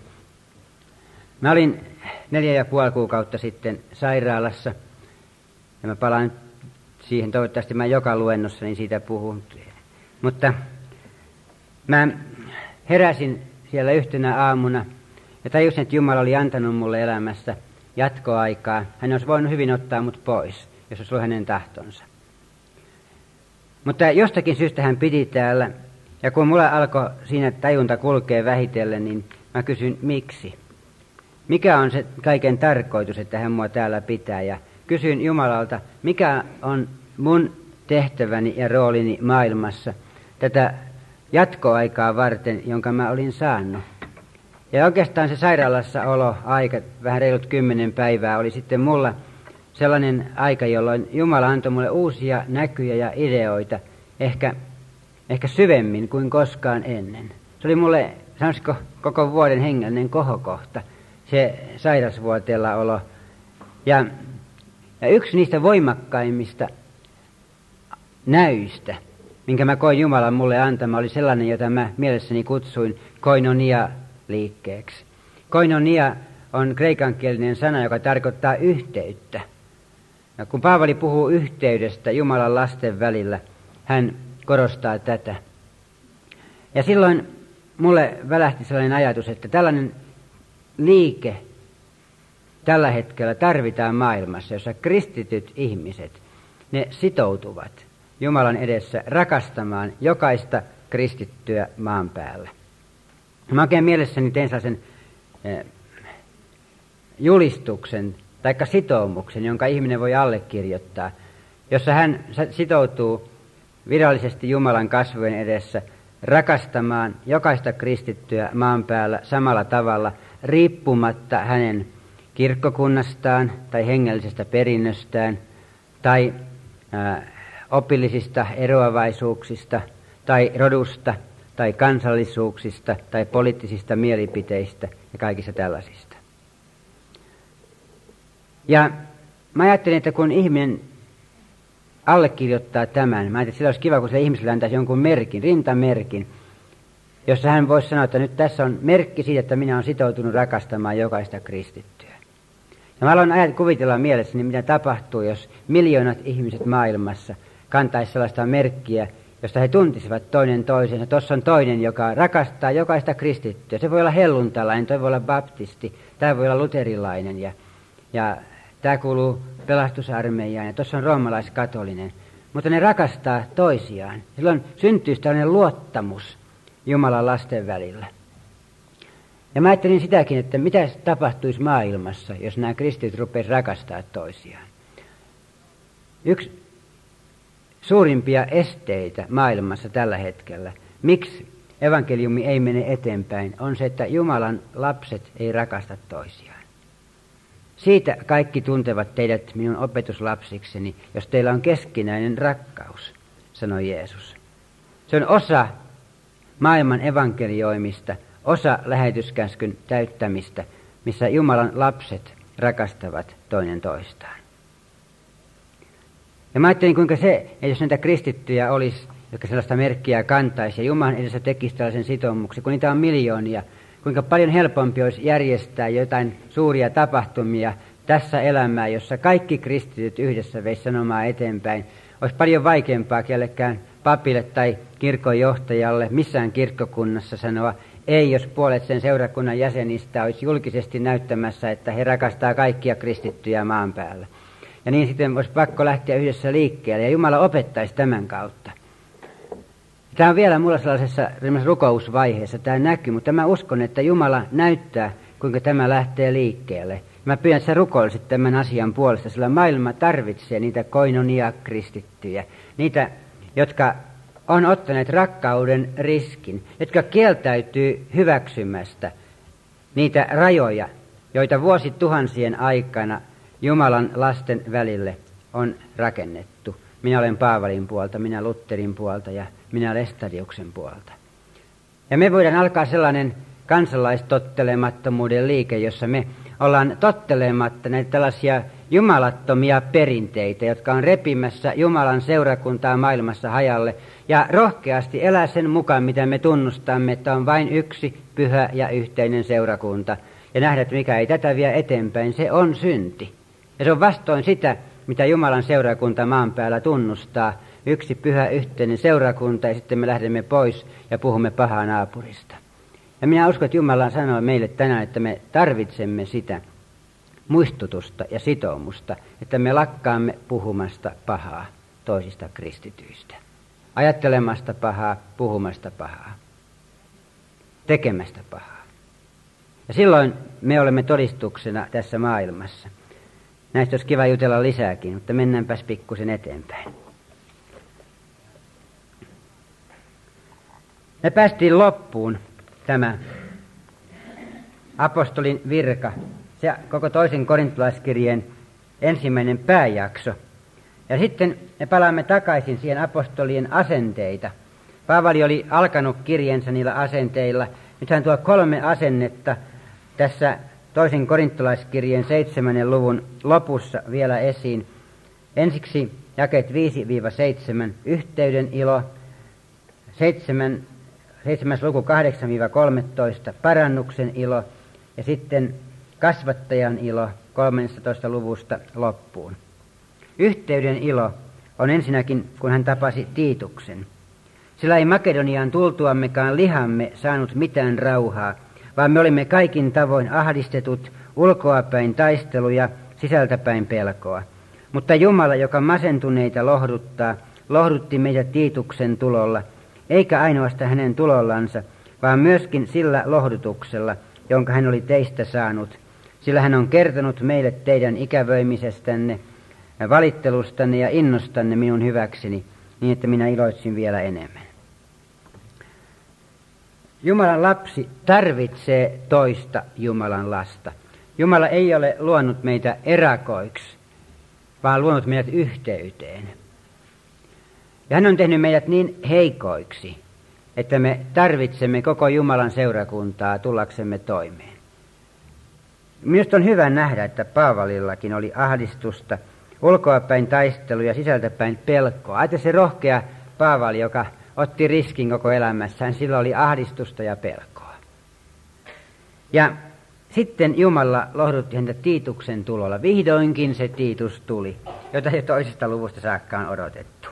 Mä olin 4,5 kuukautta sitten sairaalassa, ja mä palaan siihen, toivottavasti mä joka luennossa niin siitä puhun. Mutta mä heräsin siellä yhtenä aamuna ja tajusin, että Jumala oli antanut mulle elämässä jatkoaikaa. Hän olisi voinut hyvin ottaa mut pois, jos olisi ollut hänen tahtonsa. Mutta jostakin syystä hän piti täällä, ja kun mulla alkoi siinä tajunta kulkea vähitellen, niin mä kysyin, miksi? Mikä on se kaiken tarkoitus, että hän mua täällä pitää? Ja kysyin Jumalalta, mikä on mun tehtäväni ja roolini maailmassa tätä jatkoaikaa varten, jonka mä olin saanut. Ja oikeastaan se sairaalassa olo aika, vähän reilut 10 päivää, oli sitten mulla sellainen aika, jolloin Jumala antoi mulle uusia näkyjä ja ideoita, ehkä syvemmin kuin koskaan ennen. Se oli mulle, sanoisiko, koko vuoden hengellinen kohokohta, se sairasvuoteella olo. Ja yksi niistä voimakkaimmista näyistä, minkä mä koin Jumalan mulle antama, oli sellainen, jota mä mielessäni kutsuin koinonia-liikkeeksi. Koinonia on kreikankielinen sana, joka tarkoittaa yhteyttä. Ja kun Paavali puhuu yhteydestä Jumalan lasten välillä, hän korostaa tätä. Ja silloin mulle välähti sellainen ajatus, että tällainen liike tällä hetkellä tarvitaan maailmassa, jossa kristityt ihmiset, ne sitoutuvat Jumalan edessä rakastamaan jokaista kristittyä maan päällä. Mä oikein mielessäni tein sellaisen julistuksen tai sitoumuksen, jonka ihminen voi allekirjoittaa, jossa hän sitoutuu virallisesti Jumalan kasvojen edessä rakastamaan jokaista kristittyä maan päällä samalla tavalla, riippumatta hänen kirkkokunnastaan tai hengellisestä perinnöstään tai opillisista eroavaisuuksista tai rodusta tai kansallisuuksista tai poliittisista mielipiteistä ja kaikista tällaisista. Ja mä ajattelin, että kun ihminen allekirjoittaa tämän, mä ajattelin, että sillä olisi kiva, kun sille ihmiselle antaisi jonkun merkin, rintamerkin, jossa hän voisi sanoa, että nyt tässä on merkki siitä, että minä olen sitoutunut rakastamaan jokaista kristittyä. Ja mä aloin kuvitella mielessäni, mitä tapahtuu, jos miljoonat ihmiset maailmassa kantaisi sellaista merkkiä, josta he tuntisivat toinen toisensa. Tuossa on toinen, joka rakastaa jokaista kristittyä. Se voi olla helluntalainen, toi voi olla baptisti, tämä voi olla luterilainen ja tämä kuuluu pelastusarmeijaan ja tuossa on roomalaiskatolinen. Mutta ne rakastaa toisiaan. Silloin syntyy tällainen luottamus Jumalan lasten välillä. Ja mä ajattelin sitäkin, että mitä tapahtuisi maailmassa, jos nämä kristityt rupeaisivat rakastaa toisiaan. Yksi suurimpia esteitä maailmassa tällä hetkellä, miksi evankeliumi ei mene eteenpäin, on se, että Jumalan lapset ei rakasta toisiaan. Siitä kaikki tuntevat teidät minun opetuslapsikseni, jos teillä on keskinäinen rakkaus, sanoi Jeesus. Se on osa maailman evankelioimista, osa lähetyskäskyn täyttämistä, missä Jumalan lapset rakastavat toinen toistaan. Ja mä ajattelin, kuinka se, jos näitä kristittyjä olisi, jotka sellaista merkkiä kantaisi ja Jumalan edessä tekisi tällaisen sitoumuksen, kun niitä on miljoonia. Kuinka paljon helpompi olisi järjestää jotain suuria tapahtumia tässä elämää, jossa kaikki kristityt yhdessä veisi sanomaa eteenpäin. Olisi paljon vaikeampaa kellekään papille tai kirkonjohtajalle missään kirkkokunnassa sanoa ei, jos puolet sen seurakunnan jäsenistä olisi julkisesti näyttämässä, että he rakastaa kaikkia kristittyjä maan päällä. Ja niin sitten olisi pakko lähteä yhdessä liikkeelle ja Jumala opettaisi tämän kautta. Tämä on vielä mulla sellaisessa rukousvaiheessa tämä näkyy, mutta mä uskon, että Jumala näyttää, kuinka tämä lähtee liikkeelle. Mä pyydän, että sä rukoilisit tämän asian puolesta, sillä maailma tarvitsee niitä koinonia kristittyjä. Niitä, jotka on ottaneet rakkauden riskin, jotka kieltäytyy hyväksymästä niitä rajoja, joita vuosituhansien aikana Jumalan lasten välille on rakennettu. Minä olen Paavalin puolta, minä Lutherin puolta ja minä Lestadiuksen puolta. Ja me voidaan alkaa sellainen kansalaistottelemattomuuden liike, jossa me ollaan tottelematta näitä tällaisia jumalattomia perinteitä, jotka on repimässä Jumalan seurakuntaa maailmassa hajalle, ja rohkeasti elää sen mukaan, mitä me tunnustamme, että on vain yksi pyhä ja yhteinen seurakunta. Ja nähdä, että mikä ei tätä vie eteenpäin, se on synti. Ja se on vastoin sitä, mitä Jumalan seurakunta maan päällä tunnustaa. Yksi pyhä yhteinen seurakunta ja sitten me lähdemme pois ja puhumme pahaa naapurista. Ja minä uskon, että Jumala sanoo meille tänään, että me tarvitsemme sitä muistutusta ja sitoumusta, että me lakkaamme puhumasta pahaa toisista kristityistä. Ajattelemasta pahaa, puhumasta pahaa, tekemästä pahaa. Ja silloin me olemme todistuksena tässä maailmassa. Näistä olisi kiva jutella lisääkin, mutta mennäänpäs pikkusen eteenpäin. Me päästiin loppuun tämä apostolin virka, se koko toisen korintolaiskirjeen ensimmäinen pääjakso. Ja sitten me palaamme takaisin siihen apostolien asenteita. Paavali oli alkanut kirjeensä niillä asenteilla. Nyt hän tuo 3 asennetta tässä toisen korintolaiskirjeen 7. luvun lopussa vielä esiin. Ensiksi jakeet 5-7, yhteyden ilo, 7. luku 8-13, parannuksen ilo ja sitten kasvattajan ilo 13. luvusta loppuun. Yhteyden ilo on ensinnäkin, kun hän tapasi Tiituksen. Sillä ei Makedoniaan tultuammekaan lihamme saanut mitään rauhaa, vaan me olimme kaikin tavoin ahdistetut, ulkoapäin taisteluja, sisältäpäin pelkoa. Mutta Jumala, joka masentuneita lohduttaa, lohdutti meitä Tiituksen tulolla, eikä ainoastaan hänen tulollansa, vaan myöskin sillä lohdutuksella, jonka hän oli teistä saanut. Sillä hän on kertonut meille teidän ikävöimisestänne, valittelustanne ja innostanne minun hyväkseni, niin että minä iloitsin vielä enemmän. Jumalan lapsi tarvitsee toista Jumalan lasta. Jumala ei ole luonut meitä erakoiksi, vaan luonut meidät yhteyteen. Ja hän on tehnyt meidät niin heikoiksi, että me tarvitsemme koko Jumalan seurakuntaa tullaksemme toimeen. Minusta on hyvä nähdä, että Paavalillakin oli ahdistusta, ulkoapäin taistelu ja sisältäpäin pelkoa. Ajattelin se rohkea Paavali, joka otti riskin koko elämässään, sillä oli ahdistusta ja pelkoa. Ja sitten Jumala lohdutti häntä Tiituksen tulolla. Vihdoinkin se Tiitus tuli, jota jo toisesta luvusta saakka on odotettu.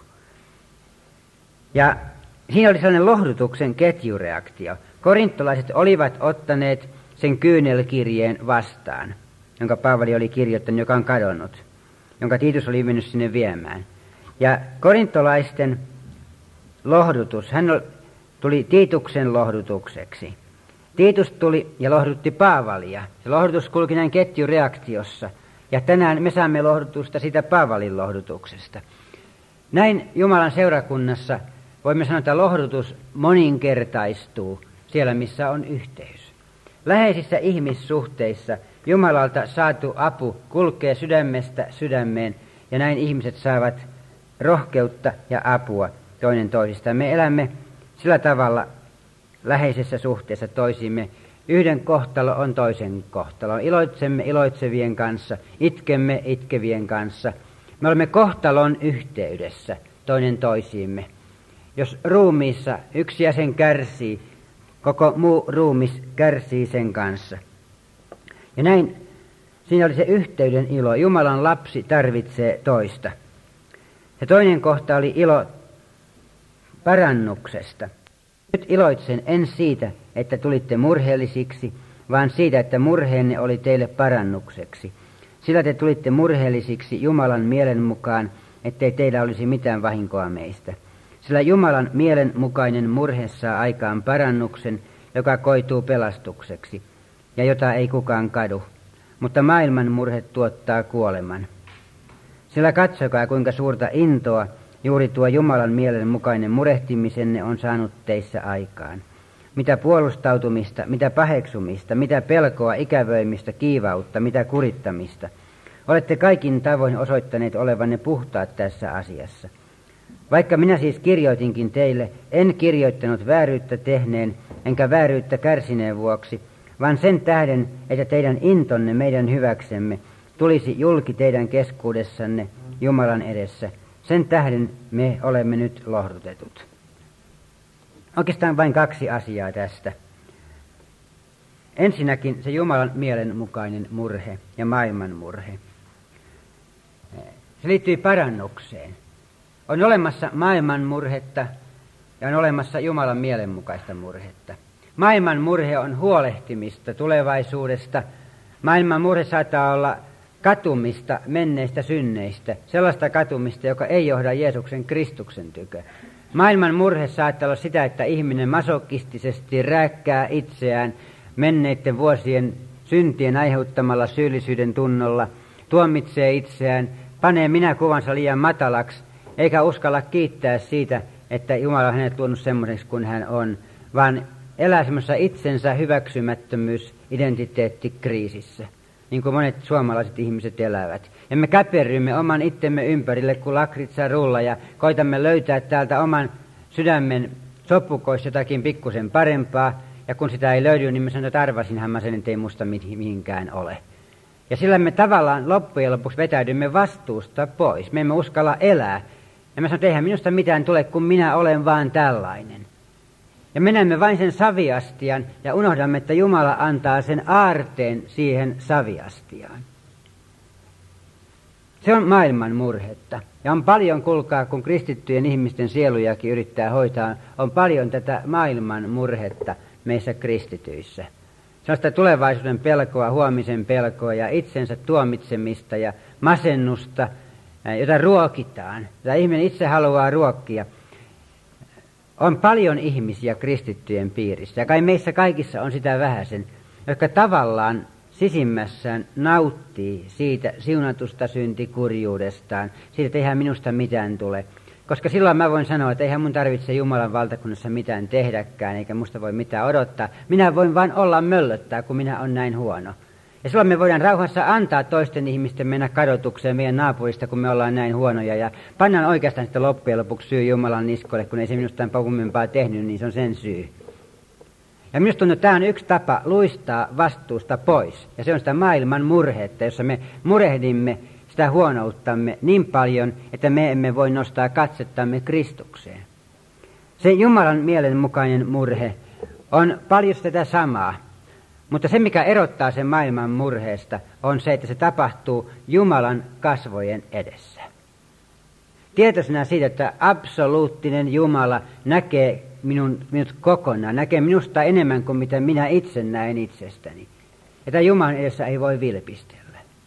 Ja siinä oli sellainen lohdutuksen ketjureaktio. Korintolaiset olivat ottaneet sen kyynelkirjeen vastaan, jonka Paavali oli kirjoittanut, joka on kadonnut, jonka Tiitus oli mennyt sinne viemään. Ja korintolaisten lohdutus, hän tuli Tiituksen lohdutukseksi. Tiitus tuli ja lohdutti Paavalia. Se lohdutus kulki näin ketjureaktiossa. Ja tänään me saamme lohdutusta siitä Paavalin lohdutuksesta. Näin Jumalan seurakunnassa voimme sanoa, että lohdutus moninkertaistuu siellä, missä on yhteys. Läheisissä ihmissuhteissa Jumalalta saatu apu kulkee sydämestä sydämeen ja näin ihmiset saavat rohkeutta ja apua toinen toisistaan. Me elämme sillä tavalla läheisessä suhteessa toisiimme. Yhden kohtalo on toisen kohtalo. Iloitsemme iloitsevien kanssa, itkemme itkevien kanssa. Me olemme kohtalon yhteydessä toinen toisiimme. Jos ruumiissa yksi jäsen kärsii, koko muu ruumis kärsii sen kanssa. Ja näin siinä oli se yhteyden ilo. Jumalan lapsi tarvitsee toista. Ja toinen kohta oli ilo parannuksesta. Nyt iloitsen en siitä, että tulitte murheellisiksi, vaan siitä, että murheenne oli teille parannukseksi. Sillä te tulitte murheellisiksi Jumalan mielen mukaan, ettei teillä olisi mitään vahinkoa meistä. Sillä Jumalan mielen mukainen murhe saa aikaan parannuksen, joka koituu pelastukseksi, ja jota ei kukaan kadu. Mutta maailman murhe tuottaa kuoleman. Sillä katsokaa, kuinka suurta intoa juuri tuo Jumalan mielen mukainen murehtimisenne on saanut teissä aikaan. Mitä puolustautumista, mitä paheksumista, mitä pelkoa, ikävöimistä, kiivautta, mitä kurittamista. Olette kaikin tavoin osoittaneet olevanne puhtaat tässä asiassa. Vaikka minä siis kirjoitinkin teille, en kirjoittanut vääryyttä tehneen, enkä vääryyttä kärsineen vuoksi, vaan sen tähden, että teidän intonne meidän hyväksemme tulisi julki teidän keskuudessanne Jumalan edessä. Sen tähden me olemme nyt lohdutetut. Oikeastaan vain 2 asiaa tästä. Ensinnäkin se Jumalan mielen mukainen murhe ja maailman murhe. Se liittyy parannukseen. On olemassa maailman murhetta ja on olemassa Jumalan mielenmukaista murhetta. Maailman murhe on huolehtimista tulevaisuudesta. Maailman murhe saattaa olla katumista menneistä synneistä, sellaista katumista, joka ei johda Jeesuksen Kristuksen tykö. Maailman murhe saattaa olla sitä, että ihminen masokistisesti rääkkää itseään menneiden vuosien syntien aiheuttamalla syyllisyyden tunnolla, tuomitsee itseään, panee minäkuvansa liian matalaksi, eikä uskalla kiittää siitä, että Jumala on hänet luonut semmoiseksi kuin hän on, vaan elää semmoisessa itsensä hyväksymättömyys-identiteettikriisissä, niin kuin monet suomalaiset ihmiset elävät. Ja me käperrymme oman itsemme ympärille kuin lakritsarulla ja koitamme löytää täältä oman sydämen sopukoissa jotakin pikkusen parempaa, ja kun sitä ei löydy, niin me sanotaan, että arvasinhan mä sen, ettei musta mihinkään ole. Ja sillä me tavallaan loppujen lopuksi vetäydymme vastuusta pois. Me emme uskalla elää. Ja mä sanon, että eihän minusta mitään tule, kun minä olen vaan tällainen. Ja menemme vain sen saviastian ja unohdamme, että Jumala antaa sen aarteen siihen saviastiaan. Se on maailman murhetta. Ja on paljon, kuulkaa, kun kristittyjen ihmisten sielujakin yrittää hoitaa, on paljon tätä maailman murhetta meissä kristityissä. Sellaista tulevaisuuden pelkoa, huomisen pelkoa ja itsensä tuomitsemista ja masennusta, jota ruokitaan, jota ihminen itse haluaa ruokkia. On paljon ihmisiä kristittyjen piirissä, ja kai meissä kaikissa on sitä vähäsen, jotka tavallaan sisimmässään nauttii siitä siunatusta syntikurjuudestaan, siitä, että eihän minusta mitään tule. Koska silloin mä voin sanoa, että eihän mun tarvitse Jumalan valtakunnassa mitään tehdäkään, eikä musta voi mitään odottaa. Minä voin vain olla möllöttää, kun minä on näin huono. Ja silloin me voidaan rauhassa antaa toisten ihmisten mennä kadotukseen meidän naapurista, kun me ollaan näin huonoja. Ja pannaan oikeastaan sitten loppujen lopuksi syy Jumalan niskoille, kun ei se minusta kummempaa tehnyt, niin se on sen syy. Ja minusta tuntuu, että tämä on yksi tapa luistaa vastuusta pois. Ja se on sitä maailman murhetta, jossa me murehdimme sitä huonouttamme niin paljon, että me emme voi nostaa katsettamme Kristukseen. Se Jumalan mielenmukainen murhe on paljon tätä samaa, mutta se mikä erottaa sen maailman murheesta on se, että se tapahtuu Jumalan kasvojen edessä. Tietoisena siitä, että absoluuttinen Jumala näkee minut kokonaan, näkee minusta enemmän kuin mitä minä itse näen itsestäni. Että Jumalan edessä ei voi vilpistellä.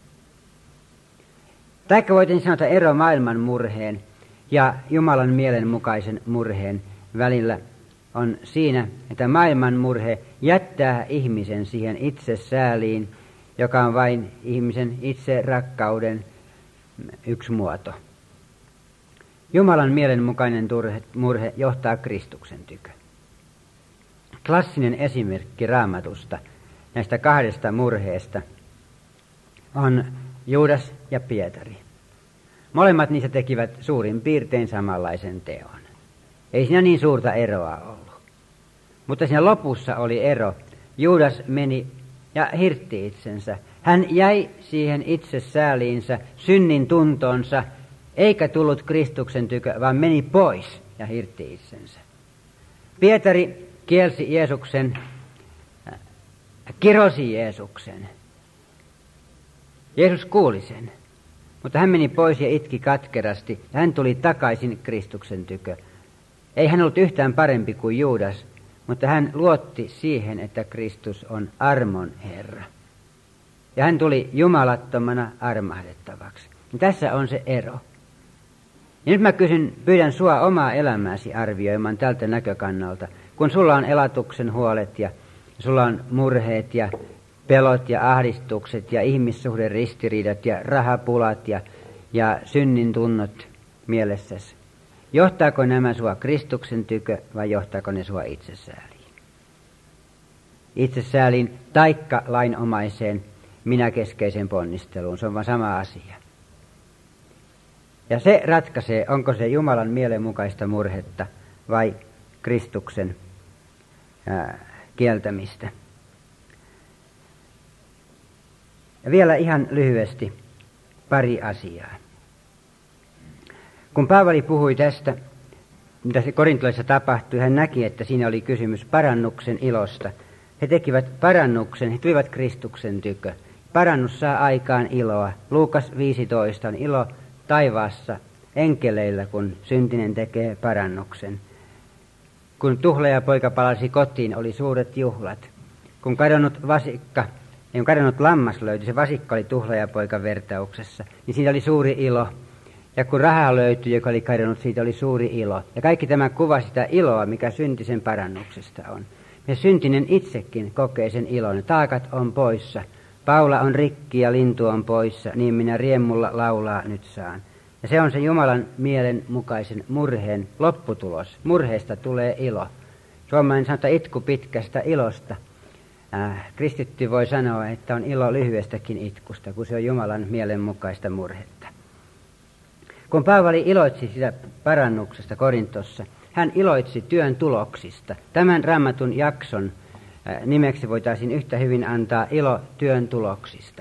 Taikka voitin sanota ero maailman murheen ja Jumalan mielenmukaisen murheen välillä on siinä, että maailman murhe jättää ihmisen siihen itsesääliin, joka on vain ihmisen itse rakkauden yksi muoto. Jumalan mielenmukainen murhe johtaa Kristuksen tykö. Klassinen esimerkki Raamatusta näistä 2 murheesta on Juudas ja Pietari. Molemmat niistä tekivät suurin piirtein samanlaisen teon. Ei siinä niin suurta eroa ollut. Mutta siinä lopussa oli ero. Juudas meni ja hirtti itsensä. Hän jäi siihen itsesääliinsä, synnin tuntonsa, eikä tullut Kristuksen tykö, vaan meni pois. ja hirtti itsensä. Pietari kielsi Jeesuksen, kirosi Jeesuksen. Jeesus kuuli sen, mutta hän meni pois ja itki katkerasti ja hän tuli takaisin Kristuksen tykö. Ei hän ollut yhtään parempi kuin Juudas, mutta hän luotti siihen, että Kristus on armon Herra. Ja hän tuli jumalattomana armahdettavaksi. Ja tässä on se ero. Ja nyt mä pyydän sua omaa elämääsi arvioimaan tältä näkökannalta. Kun sulla on elatuksen huolet ja sulla on murheet ja pelot ja ahdistukset ja ihmissuhden ristiriidat ja rahapulat ja synnin tunnot mielessäsi. Johtaako nämä sua Kristuksen tykö vai johtaako ne sua itsesääliin? Itsesääliin taikka lainomaiseen minäkeskeiseen ponnisteluun. Se on vaan sama asia. Ja se ratkaisee, onko se Jumalan mielenmukaista murhetta vai Kristuksen kieltämistä. Ja vielä ihan lyhyesti pari asiaa. Kun Paavali puhui tästä, mitä se korintolaisissa tapahtui, hän näki, että siinä oli kysymys parannuksen ilosta. He tekivät parannuksen, he tulivat Kristuksen tykö. Parannus saa aikaan iloa. Luukas 15 on ilo taivaassa enkeleillä, kun syntinen tekee parannuksen. Kun tuhlaajapoika palasi kotiin, oli suuret juhlat. Kun kadonnut lammas löytyi, se vasikka oli tuhlaajapoikan vertauksessa, niin siitä oli suuri ilo. Ja kun raha löytyi, joka oli kadonnut, siitä oli suuri ilo. Ja kaikki tämä kuvasi sitä iloa, mikä syntisen parannuksesta on. Ja syntinen itsekin kokee sen ilon. Taakat on poissa. Paula on rikki ja lintu on poissa, niin minä riemulla laulaa nyt saan. Ja se on se Jumalan mielen mukaisen murheen lopputulos. Murheesta tulee ilo. Suomalainen sanotaan itku pitkästä ilosta. Kristitty voi sanoa, että on ilo lyhyestäkin itkusta, kun se on Jumalan mielen mukaista murhetta. Kun Paavali iloitsi sitä parannuksesta Korintossa, hän iloitsi työn tuloksista. Tämän Raamatun jakson nimeksi voitaisiin yhtä hyvin antaa ilo työn tuloksista.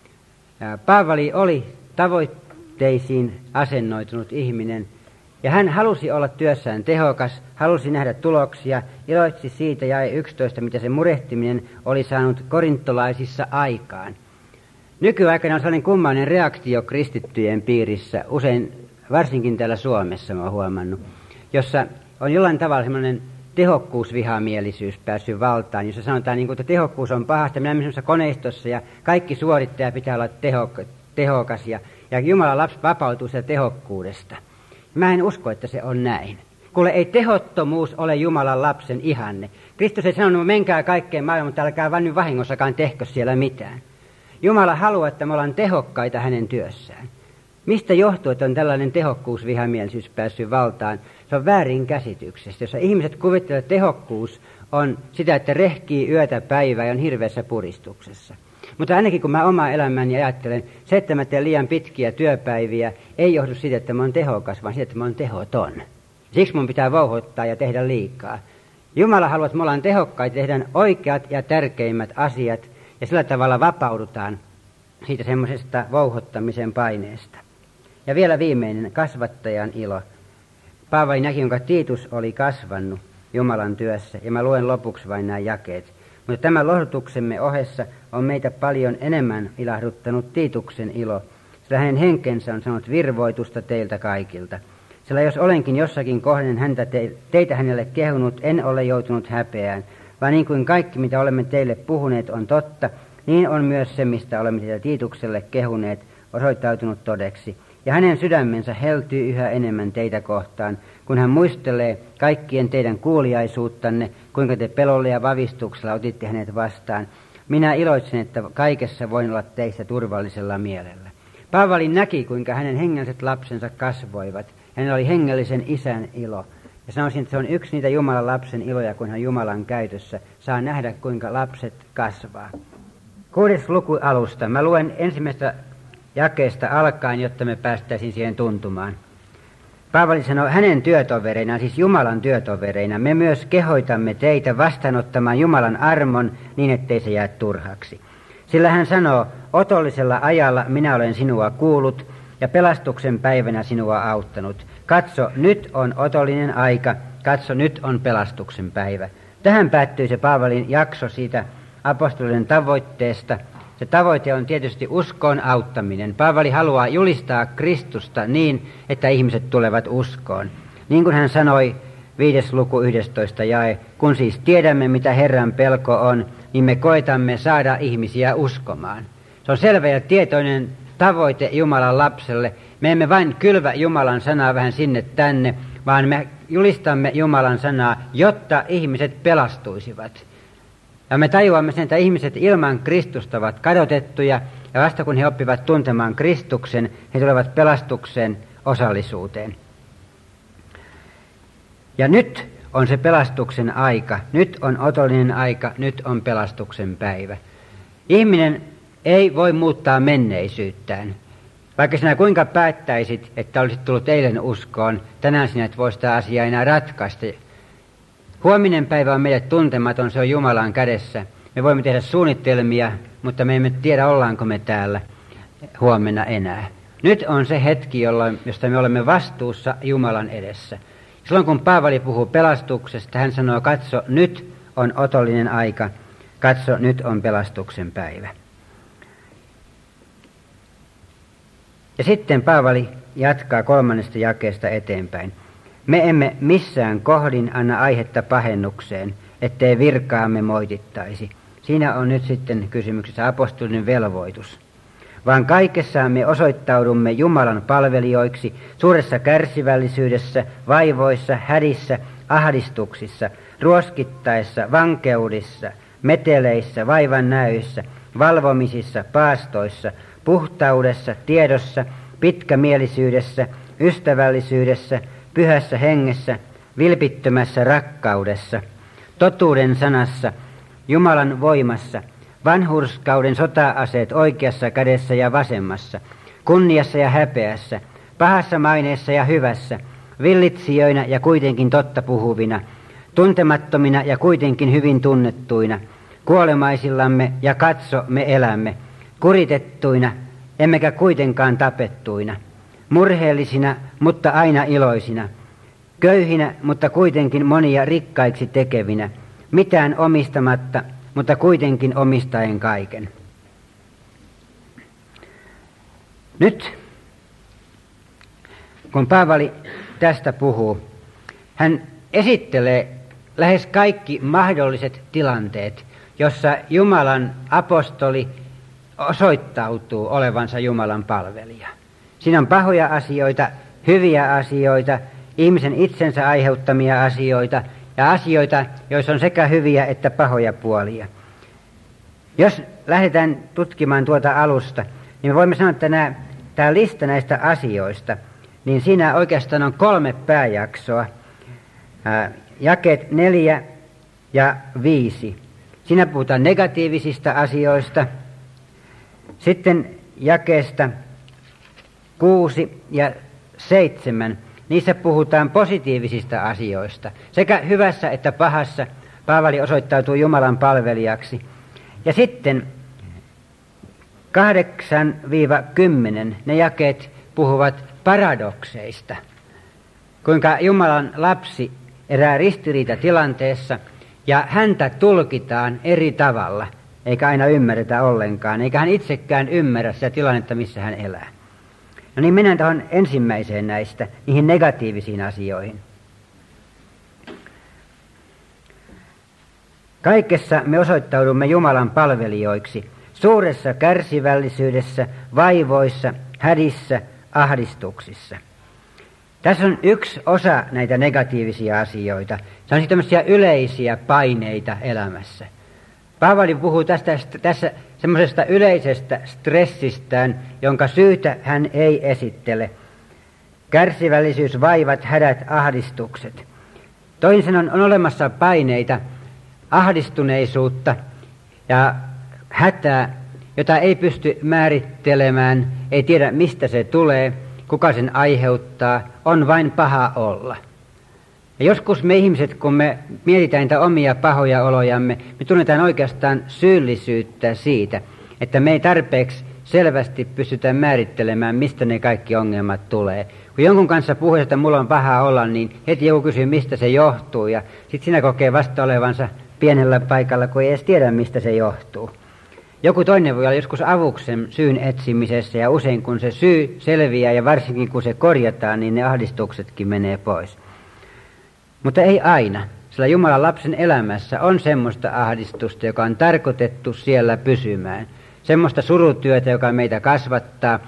Paavali oli tavoitteisiin asennoitunut ihminen, ja hän halusi olla työssään tehokas, halusi nähdä tuloksia, iloitsi siitä jae 11, mitä se murehtiminen oli saanut korintolaisissa aikaan. Nykyaikana on sellainen kummallinen reaktio kristittyjen piirissä, usein varsinkin täällä Suomessa mä oon huomannut, jossa on jollain tavalla semmoinen tehokkuusvihamielisyys päässyt valtaan, jossa sanotaan, että tehokkuus on pahasta. Minä semmoisessa koneistossa ja kaikki suorittaja pitää olla tehokas ja Jumalan lapsi vapautuu sitä tehokkuudesta. Mä en usko, että se on näin. Kuule, ei tehottomuus ole Jumalan lapsen ihanne. Kristus ei sanonut, menkää kaikkeen maailmaan, mutta älkää vaan nyt vahingossakaan tehkö siellä mitään. Jumala haluaa, että me ollaan tehokkaita hänen työssään. Mistä johtuu, että on tällainen tehokkuusvihamielisyys päässyt valtaan? Se on väärinkäsityksestä, jossa ihmiset kuvittelevat, että tehokkuus on sitä, että rehkii yötä päivää ja on hirveässä puristuksessa. Mutta ainakin kun mä omaa elämäni ajattelen, se, että mä teen liian pitkiä työpäiviä, ei johdu siitä, että mä oon tehokas, vaan siitä, että mä oon tehoton. Siksi mun pitää vouhottaa ja tehdä liikaa. Jumala haluaa, että me ollaan tehokkaita, tehdään oikeat ja tärkeimmät asiat, ja sillä tavalla vapaudutaan siitä semmoisesta vouhottamisen paineesta. Ja vielä viimeinen, kasvattajan ilo. Paavali näki, jonka Tiitus oli kasvanut Jumalan työssä, ja mä luen lopuksi vain nämä jakeet. Mutta tämän lohdutuksemme ohessa on meitä paljon enemmän ilahduttanut Tiituksen ilo, sillä hänen henkensä on sanonut virvoitusta teiltä kaikilta. Sillä jos olenkin jossakin kohden teitä hänelle kehunut, en ole joutunut häpeään, vaan niin kuin kaikki, mitä olemme teille puhuneet, on totta, niin on myös se, mistä olemme teitä Tiitukselle kehuneet, osoittautunut todeksi. Ja hänen sydämensä heltyy yhä enemmän teitä kohtaan, kun hän muistelee kaikkien teidän kuuliaisuuttanne, kuinka te pelolla ja vavistuksella otitte hänet vastaan. Minä iloitsen, että kaikessa voin olla teissä turvallisella mielellä. Paavali näki, kuinka hänen hengelliset lapsensa kasvoivat. Hänellä oli hengellisen isän ilo. Ja sanoisin, että se on yksi niitä Jumalan lapsen iloja, kun hän Jumalan käytössä saa nähdä, kuinka lapset kasvaa. 6. luku alusta. Mä luen ensimmäistä jakeesta alkaen, jotta me päästäisiin siihen tuntumaan. Paavali sanoo, hänen työtovereinaan, siis Jumalan työtovereina, me myös kehoitamme teitä vastaanottamaan Jumalan armon niin, ettei se jää turhaksi. Sillä hän sanoo, otollisella ajalla minä olen sinua kuullut ja pelastuksen päivänä sinua auttanut. katso, nyt on otollinen aika, katso, nyt on pelastuksen päivä. Tähän päättyy se Paavalin jakso siitä apostolien tavoitteesta. Se tavoite on tietysti uskoon auttaminen. Paavali haluaa julistaa Kristusta niin, että ihmiset tulevat uskoon. Niin kuin hän sanoi 5. luku 11 jae, kun siis tiedämme, mitä Herran pelko on, niin me koetamme saada ihmisiä uskomaan. Se on selvä ja tietoinen tavoite Jumalan lapselle. Me emme vain kylvä Jumalan sanaa vähän sinne tänne, vaan me julistamme Jumalan sanaa, jotta ihmiset pelastuisivat. Ja me tajuamme sen, että ihmiset ilman Kristusta ovat kadotettuja, ja vasta kun he oppivat tuntemaan Kristuksen, he tulevat pelastuksen osallisuuteen. Ja nyt on se pelastuksen aika, nyt on otollinen aika, nyt on pelastuksen päivä. Ihminen ei voi muuttaa menneisyyttään. Vaikka sinä kuinka päättäisit, että olisit tullut eilen uskoon, tänään sinä et voi sitä asiaa enää ratkaista. Huominen päivä on meille tuntematon, se on Jumalan kädessä. Me voimme tehdä suunnitelmia, mutta me emme tiedä, ollaanko me täällä huomenna enää. Nyt on se hetki, josta me olemme vastuussa Jumalan edessä. Silloin kun Paavali puhuu pelastuksesta, hän sanoo, katso, nyt on otollinen aika, katso, nyt on pelastuksen päivä. Ja sitten Paavali jatkaa 3. jakeesta eteenpäin. Me emme missään kohdin anna aihetta pahennukseen, ettei virkaamme moitittaisi. Siinä on nyt sitten kysymyksessä apostolinen velvoitus. Vaan kaikessa me osoittaudumme Jumalan palvelijoiksi suuressa kärsivällisyydessä, vaivoissa, hädissä, ahdistuksissa, ruoskittaessa, vankeudessa, meteleissä, vaivan näyissä, valvomisissa, paastoissa, puhtaudessa, tiedossa, pitkämielisyydessä, ystävällisyydessä, pyhässä hengessä, vilpittömässä rakkaudessa, totuuden sanassa, Jumalan voimassa, vanhurskauden sota-aseet oikeassa kädessä ja vasemmassa, kunniassa ja häpeässä, pahassa maineessa ja hyvässä, villitsijöinä ja kuitenkin totta puhuvina, tuntemattomina ja kuitenkin hyvin tunnettuina, kuolemaisillamme ja katso me elämme, kuritettuina, emmekä kuitenkaan tapettuina, murheellisina, mutta aina iloisina, köyhinä, mutta kuitenkin monia rikkaiksi tekevinä, mitään omistamatta, mutta kuitenkin omistaen kaiken. Nyt, kun Paavali tästä puhuu, hän esittelee lähes kaikki mahdolliset tilanteet, jossa Jumalan apostoli osoittautuu olevansa Jumalan palvelija. Siinä on pahoja asioita, hyviä asioita, ihmisen itsensä aiheuttamia asioita ja asioita, joissa on sekä hyviä että pahoja puolia. Jos lähdetään tutkimaan tuota alusta, niin me voimme sanoa, että tämä lista näistä asioista, niin siinä oikeastaan on 3 pääjaksoa, jakeet 4 ja 5. Siinä puhutaan negatiivisista asioista. Sitten jakeesta 6 ja 7, niissä puhutaan positiivisista asioista. Sekä hyvässä että pahassa Paavali osoittautuu Jumalan palvelijaksi. Ja sitten 8-10, ne jakeet puhuvat paradokseista. Kuinka Jumalan lapsi elää ristiriitatilanteessa ja häntä tulkitaan eri tavalla, eikä aina ymmärretä ollenkaan, eikä hän itsekään ymmärrä sitä tilannetta, missä hän elää. No niin, mennään tuohon ensimmäiseen näistä, niihin negatiivisiin asioihin. Kaikessa me osoittaudumme Jumalan palvelijoiksi, suuressa kärsivällisyydessä, vaivoissa, hädissä, ahdistuksissa. Tässä on yksi osa näitä negatiivisia asioita. Se on tämmöisiä yleisiä paineita elämässä. Paavali puhuu tässä semmoisesta yleisestä stressistään, jonka syytä hän ei esittele. Kärsivällisyys, vaivat, hädät, ahdistukset. Toisin sanoen on olemassa paineita, ahdistuneisuutta ja hätää, jota ei pysty määrittelemään, ei tiedä mistä se tulee, kuka sen aiheuttaa, on vain paha olla. Ja joskus me ihmiset, kun me mietitään niitä omia pahoja olojamme, me tunnetaan oikeastaan syyllisyyttä siitä, että me ei tarpeeksi selvästi pystytä määrittelemään, mistä ne kaikki ongelmat tulee. Kun jonkun kanssa puhuu, että mulla on paha olla, niin heti joku kysyy, mistä se johtuu. Ja sitten sinä kokee vasta olevansa pienellä paikalla, kun ei edes tiedä, mistä se johtuu. Joku toinen voi olla joskus avuksen syyn etsimisessä, ja usein kun se syy selviää ja varsinkin kun se korjataan, niin ne ahdistuksetkin menee pois. Mutta ei aina, sillä Jumalan lapsen elämässä on semmoista ahdistusta, joka on tarkoitettu siellä pysymään. Semmoista surutyötä, joka meitä kasvattaa,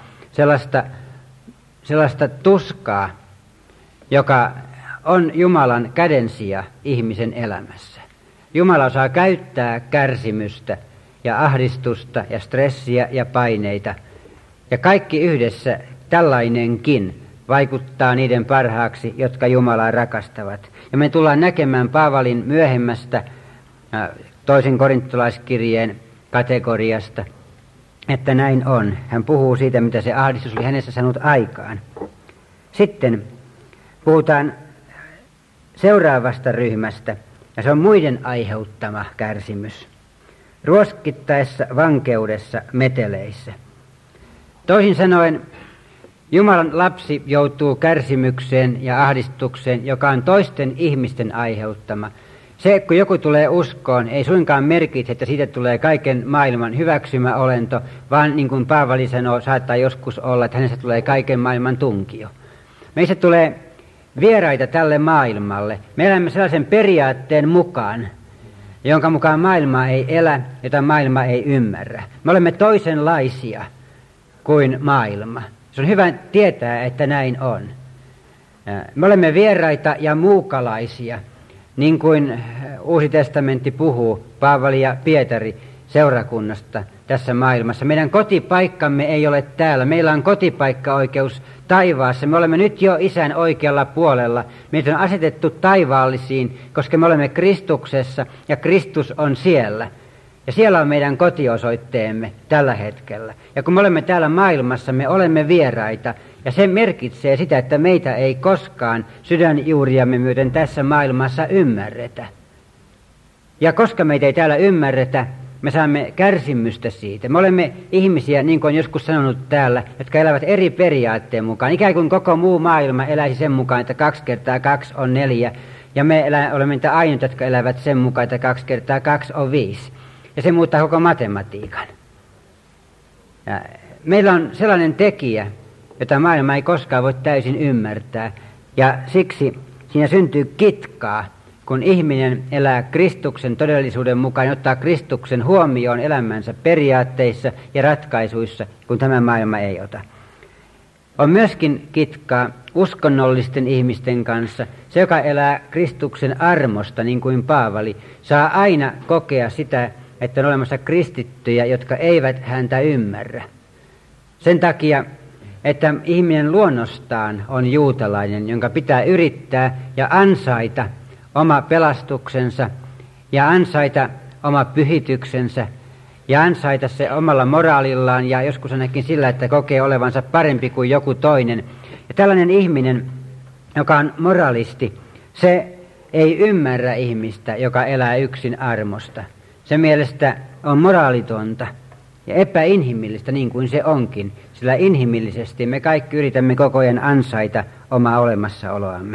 sellaista tuskaa, joka on Jumalan kädensija ihmisen elämässä. Jumala osaa käyttää kärsimystä ja ahdistusta ja stressiä ja paineita. Ja kaikki yhdessä tällainenkin vaikuttaa niiden parhaaksi, jotka Jumalaa rakastavat. Ja me tullaan näkemään Paavalin myöhemmästä toisen korintolaiskirjeen kategoriasta, että näin on. Hän puhuu siitä, mitä se ahdistus oli hänessä saanut aikaan. Sitten puhutaan seuraavasta ryhmästä, ja se on muiden aiheuttama kärsimys. Ruoskittaessa vankeudessa meteleissä. Toisin sanoen, Jumalan lapsi joutuu kärsimykseen ja ahdistukseen, joka on toisten ihmisten aiheuttama. Se, kun joku tulee uskoon, ei suinkaan merkitse, että siitä tulee kaiken maailman hyväksymä olento, vaan niin kuin Paavali sanoo, saattaa joskus olla, että hänestä tulee kaiken maailman tunkio. Meistä tulee vieraita tälle maailmalle. Me elämme sellaisen periaatteen mukaan, jonka mukaan maailma ei elä, jota maailma ei ymmärrä. Me olemme toisenlaisia kuin maailma. Se on hyvä tietää, että näin on. Me olemme vieraita ja muukalaisia, niin kuin Uusi testamentti puhuu, Paavali ja Pietari seurakunnasta tässä maailmassa. Meidän kotipaikkamme ei ole täällä. Meillä on kotipaikkaoikeus taivaassa. Me olemme nyt jo Isän oikealla puolella. Meitä on asetettu taivaallisiin, koska me olemme Kristuksessa ja Kristus on siellä. Ja siellä on meidän kotiosoitteemme tällä hetkellä. Ja kun me olemme täällä maailmassa, me olemme vieraita. Ja se merkitsee sitä, että meitä ei koskaan sydänjuuriamme myöten tässä maailmassa ymmärretä. Ja koska meitä ei täällä ymmärretä, me saamme kärsimystä siitä. Me olemme ihmisiä, niin kuin on joskus sanonut täällä, jotka elävät eri periaatteen mukaan. Ikään kuin koko muu maailma eläisi sen mukaan, että 2 × 2 on 4. Ja me olemme niitä ainoita, jotka elävät sen mukaan, että 2 × 2 on 5. Ja se muuttaa koko matematiikan. Ja meillä on sellainen tekijä, jota maailma ei koskaan voi täysin ymmärtää. Ja siksi siinä syntyy kitkaa, kun ihminen elää Kristuksen todellisuuden mukaan ja ottaa Kristuksen huomioon elämänsä periaatteissa ja ratkaisuissa, kun tämä maailma ei ota. On myöskin kitkaa uskonnollisten ihmisten kanssa. Se, joka elää Kristuksen armosta, niin kuin Paavali, saa aina kokea sitä, että on olemassa kristittyjä, jotka eivät häntä ymmärrä. Sen takia, että ihminen luonnostaan on juutalainen, jonka pitää yrittää ja ansaita oma pelastuksensa ja ansaita oma pyhityksensä ja ansaita se omalla moraalillaan ja joskus ainakin sillä, että kokee olevansa parempi kuin joku toinen. Ja tällainen ihminen, joka on moralisti, se ei ymmärrä ihmistä, joka elää yksin armosta. Se mielestä on moraalitonta ja epäinhimillistä niin kuin se onkin, sillä inhimillisesti me kaikki yritämme koko ajan ansaita omaa olemassaoloamme.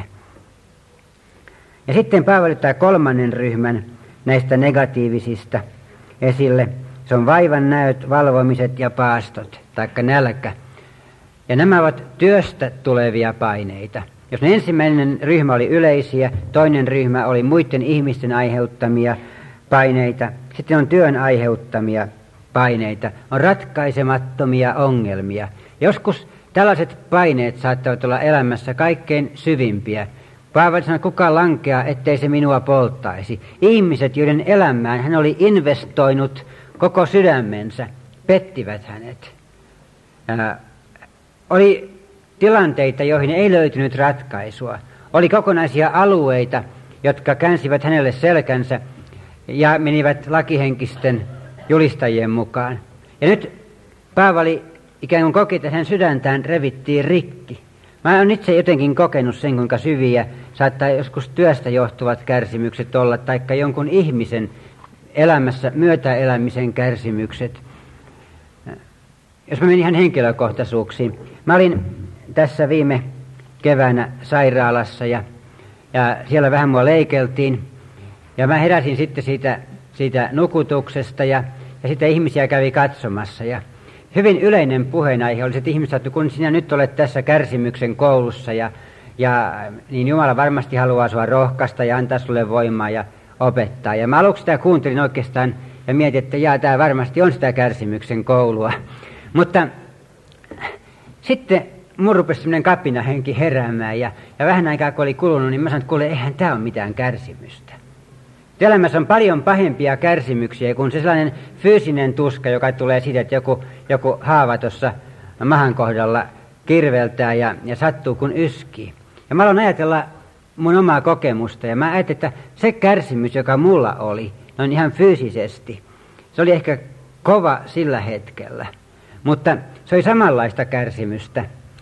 Ja sitten Paavali ottaa 3. ryhmän näistä negatiivisista esille. Se on vaivan näöt, valvomiset ja paastot, taikka nälkä. Ja nämä ovat työstä tulevia paineita. Jos ensimmäinen ryhmä oli yleisiä, toinen ryhmä oli muiden ihmisten aiheuttamia paineita, sitten on työn aiheuttamia paineita, on ratkaisemattomia ongelmia. Joskus tällaiset paineet saattavat olla elämässä kaikkein syvimpiä. Paavali sanoi, kuka lankeaa, ettei se minua polttaisi. Ihmiset, joiden elämään hän oli investoinut koko sydämensä, pettivät hänet. Oli tilanteita, joihin ei löytynyt ratkaisua. Oli kokonaisia alueita, jotka käänsivät hänelle selkänsä ja menivät lakihenkisten julistajien mukaan. Ja nyt Paavali ikään kuin koki, että hän sydäntään revittiin rikki. Mä olen itse jotenkin kokenut sen, kuinka syviä saattaa joskus työstä johtuvat kärsimykset olla, taikka jonkun ihmisen elämässä myötäelämisen kärsimykset. jos mä menin ihan henkilökohtaisuuksiin. Mä olin tässä viime keväänä sairaalassa ja siellä vähän mua leikeltiin. Ja mä heräsin sitten siitä nukutuksesta ja sitten ihmisiä kävi katsomassa. Ja hyvin yleinen puheenaihe oli, että ihmiset sanoivat, kun sinä nyt olet tässä kärsimyksen koulussa niin Jumala varmasti haluaa sua rohkaista ja antaa sulle voimaa ja opettaa. Ja mä aluksi sitä kuuntelin oikeastaan ja mietin, että tämä varmasti on sitä kärsimyksen koulua. Mutta sitten mun rupesi semmoinen kapinahenki heräämään ja vähän aikaa kun oli kulunut, niin mä sanoin, että kuule, eihän tämä ole mitään kärsimystä. Elämässä on paljon pahempia kärsimyksiä kuin se sellainen fyysinen tuska, joka tulee siitä, että joku haava tuossa mahan kohdalla kirveltää ja sattuu kun yskii. Ja mä aloin ajatella mun omaa kokemusta ja mä ajattelin, että se kärsimys, joka mulla oli, noin ihan fyysisesti, se oli ehkä kova sillä hetkellä. Mutta se oli samanlaista kärsimystä,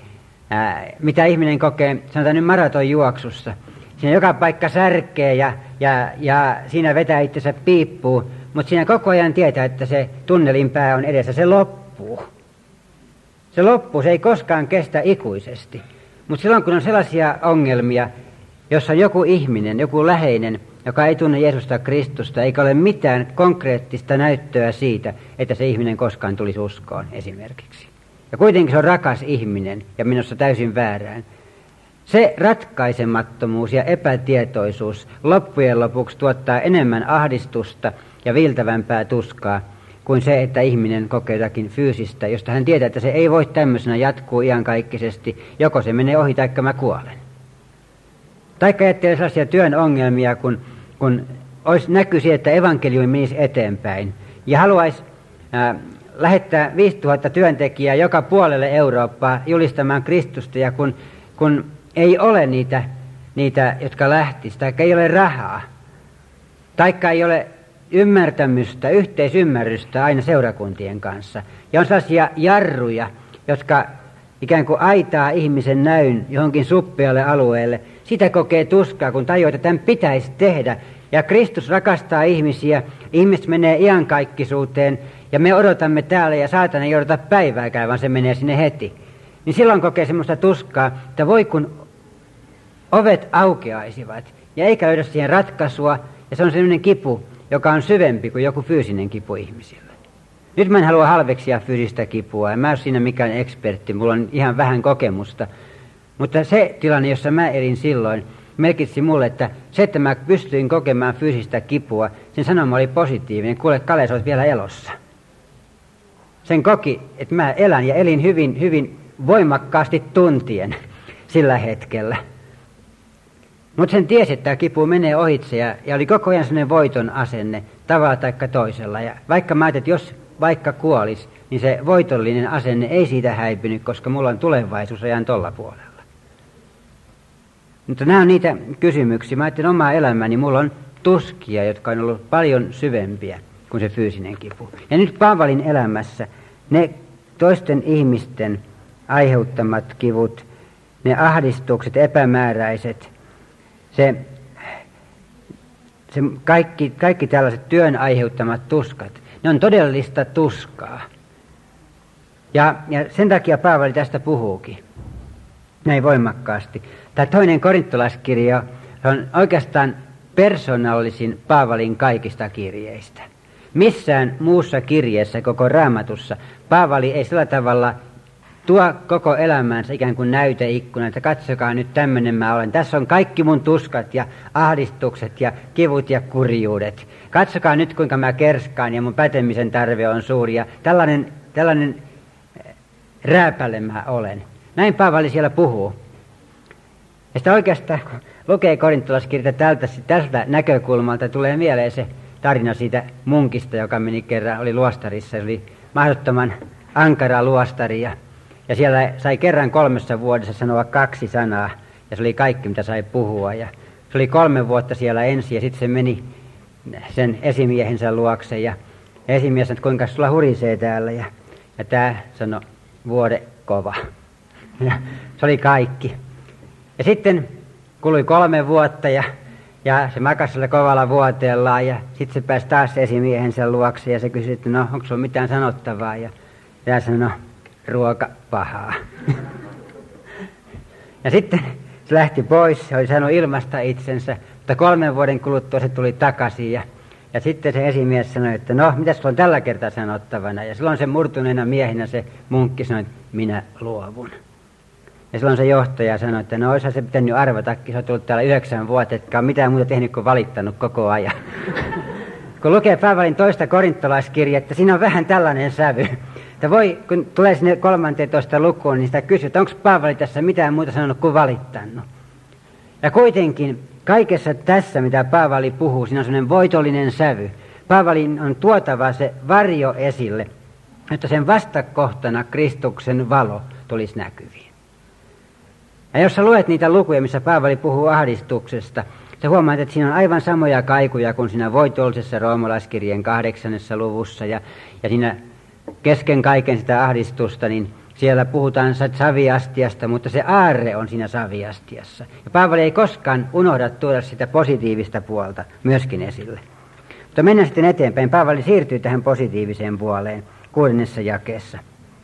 mitä ihminen kokee, sanotaan nyt maratonjuoksussa. Siinä joka paikka särkee ja siinä vetää itsensä piippuun, mutta siinä koko ajan tietää, että se tunnelin pää on edessä, se loppuu. Se loppuu, se ei koskaan kestä ikuisesti. Mutta silloin kun on sellaisia ongelmia, jossa on joku ihminen, joku läheinen, joka ei tunne Jeesusta Kristusta, eikä ole mitään konkreettista näyttöä siitä, että se ihminen koskaan tulisi uskoon esimerkiksi. Ja kuitenkin se on rakas ihminen ja menossa täysin väärään. Se ratkaisemattomuus ja epätietoisuus loppujen lopuksi tuottaa enemmän ahdistusta ja viiltävämpää tuskaa kuin se, että ihminen kokee jotakin fyysistä, josta hän tietää, että se ei voi tämmöisenä jatkuu iankaikkisesti, joko se menee ohi taikka mä kuolen. Taikka ajattelee sellaisia työn ongelmia, kun näkyisi, että evankeliumi menisi eteenpäin ja haluaisi lähettää 5000 työntekijää joka puolelle Eurooppaa julistamaan Kristusta, ja kun ei ole niitä, jotka lähtisivät, taikka ei ole rahaa, taikka ei ole ymmärtämystä, yhteisymmärrystä aina seurakuntien kanssa. Ja on sellaisia jarruja, jotka ikään kuin aitaa ihmisen näyn johonkin suppealle alueelle. Sitä kokee tuskaa, kun tajuaa, että tämän pitäisi tehdä. Ja Kristus rakastaa ihmisiä, ihmiset menee iankaikkisuuteen, ja me odotamme täällä, ja saatana ei odota päivääkään, vaan se menee sinne heti. Niin silloin kokee semmoista tuskaa, että voi kun ovet aukeaisivat, ja eikä löydä siihen ratkaisua, ja se on sellainen kipu, joka on syvempi kuin joku fyysinen kipu ihmisille. Nyt mä en halua halveksia fyysistä kipua, ja mä en ole siinä mikään ekspertti, mulla on ihan vähän kokemusta. Mutta se tilanne, jossa mä elin silloin, merkitsi mulle, että se, että mä pystyin kokemaan fyysistä kipua, sen sanoma oli positiivinen. Kuule, Kale, sä oot vielä elossa. Sen koki, että mä elän ja elin hyvin, hyvin voimakkaasti tuntien sillä hetkellä. Mutta sen tiesi, että tämä kipu menee ohitse ja oli koko ajan sellainen voiton asenne tavalla tai toisella. Ja vaikka mä ajattelin, että jos vaikka kuolisi, niin se voitollinen asenne ei siitä häipynyt, koska mulla on tulevaisuus ajan tolla puolella. Mutta nämä on niitä kysymyksiä. Mä ajattelin omaa elämäni, mulla on tuskia, jotka on ollut paljon syvempiä kuin se fyysinen kipu. Ja nyt Paavalin elämässä ne toisten ihmisten aiheuttamat kivut, ne ahdistukset, epämääräiset, se kaikki tällaiset työn aiheuttamat tuskat, ne on todellista tuskaa. Ja sen takia Paavali tästä puhuukin näin voimakkaasti. Tämä toinen korintolaiskirja on oikeastaan persoonallisin Paavalin kaikista kirjeistä. Missään muussa kirjeessä koko Raamatussa Paavali ei sillä tavalla tuo koko elämäänsä ikään kuin näyteikkuna, että katsokaa nyt tämmöinen mä olen. Tässä on kaikki mun tuskat ja ahdistukset ja kivut ja kurjuudet. Katsokaa nyt kuinka mä kerskaan ja mun pätemisen tarve on suuri ja tällainen rääpäle mä olen. Näin Paavali siellä puhuu. Ja sitä oikeastaan, kun lukee korintolaiskirjaa tältä näkökulmalta, tulee mieleen se tarina siitä munkista, joka meni kerran, oli luostarissa. Se oli mahdottoman ankara luostari ja siellä sai kerran 3 vuodessa sanoa 2 sanaa. Ja se oli kaikki, mitä sai puhua. Ja se oli 3 vuotta siellä ensin ja sitten se meni sen esimiehensä luokse. Ja esimies sanoi, että kuinka sulla hurisee täällä. Ja tämä sanoi, vuode kova. Ja se oli kaikki. Ja sitten kului 3 vuotta ja se makasi sillä kovalla vuoteellaan ja sitten se pääsi taas esimiehensä luokse ja se kysyi, että no onko sulla mitään sanottavaa. Ja hän sanoi, no ruoka pahaa. Ja sitten se lähti pois, se oli saanut ilmaista itsensä, mutta 3 vuoden kuluttua se tuli takaisin ja sitten se esimies sanoi, että no, mitäs sulla on tällä kertaa sanottavana? Ja silloin se murtuneena miehenä se munkki sanoi, että minä luovun. Ja silloin se johtaja sanoi, että no olisihan se pitänyt arvatakin, se on tullut täällä 9 vuotta, etkä ole mitään muuta tehnyt kuin valittanut koko ajan. Kun lukee Paavalin 2. korintolaiskirjettä, siinä on vähän tällainen sävy. Että kun tulee sinne 13. lukuun, niin sitä kysyy, että onko Paavali tässä mitään muuta sanonut kuin valittanut. Ja kuitenkin kaikessa tässä, mitä Paavali puhuu, siinä on sellainen voitollinen sävy. Paavalin on tuotava se varjo esille, että sen vastakohtana Kristuksen valo tulisi näkyviin. Ja jos sä luet niitä lukuja, missä Paavali puhuu ahdistuksesta, sä huomaat, että siinä on aivan samoja kaikuja kuin siinä voitollisessa roomalaiskirjeen 8. luvussa. Ja siinä kesken kaiken sitä ahdistusta, niin siellä puhutaan saviastiasta, mutta se aarre on siinä saviastiassa. Ja Paavali ei koskaan unohda tuoda sitä positiivista puolta myöskin esille. Mutta mennään sitten eteenpäin. Paavali siirtyy tähän positiiviseen puoleen 6. jakeessa.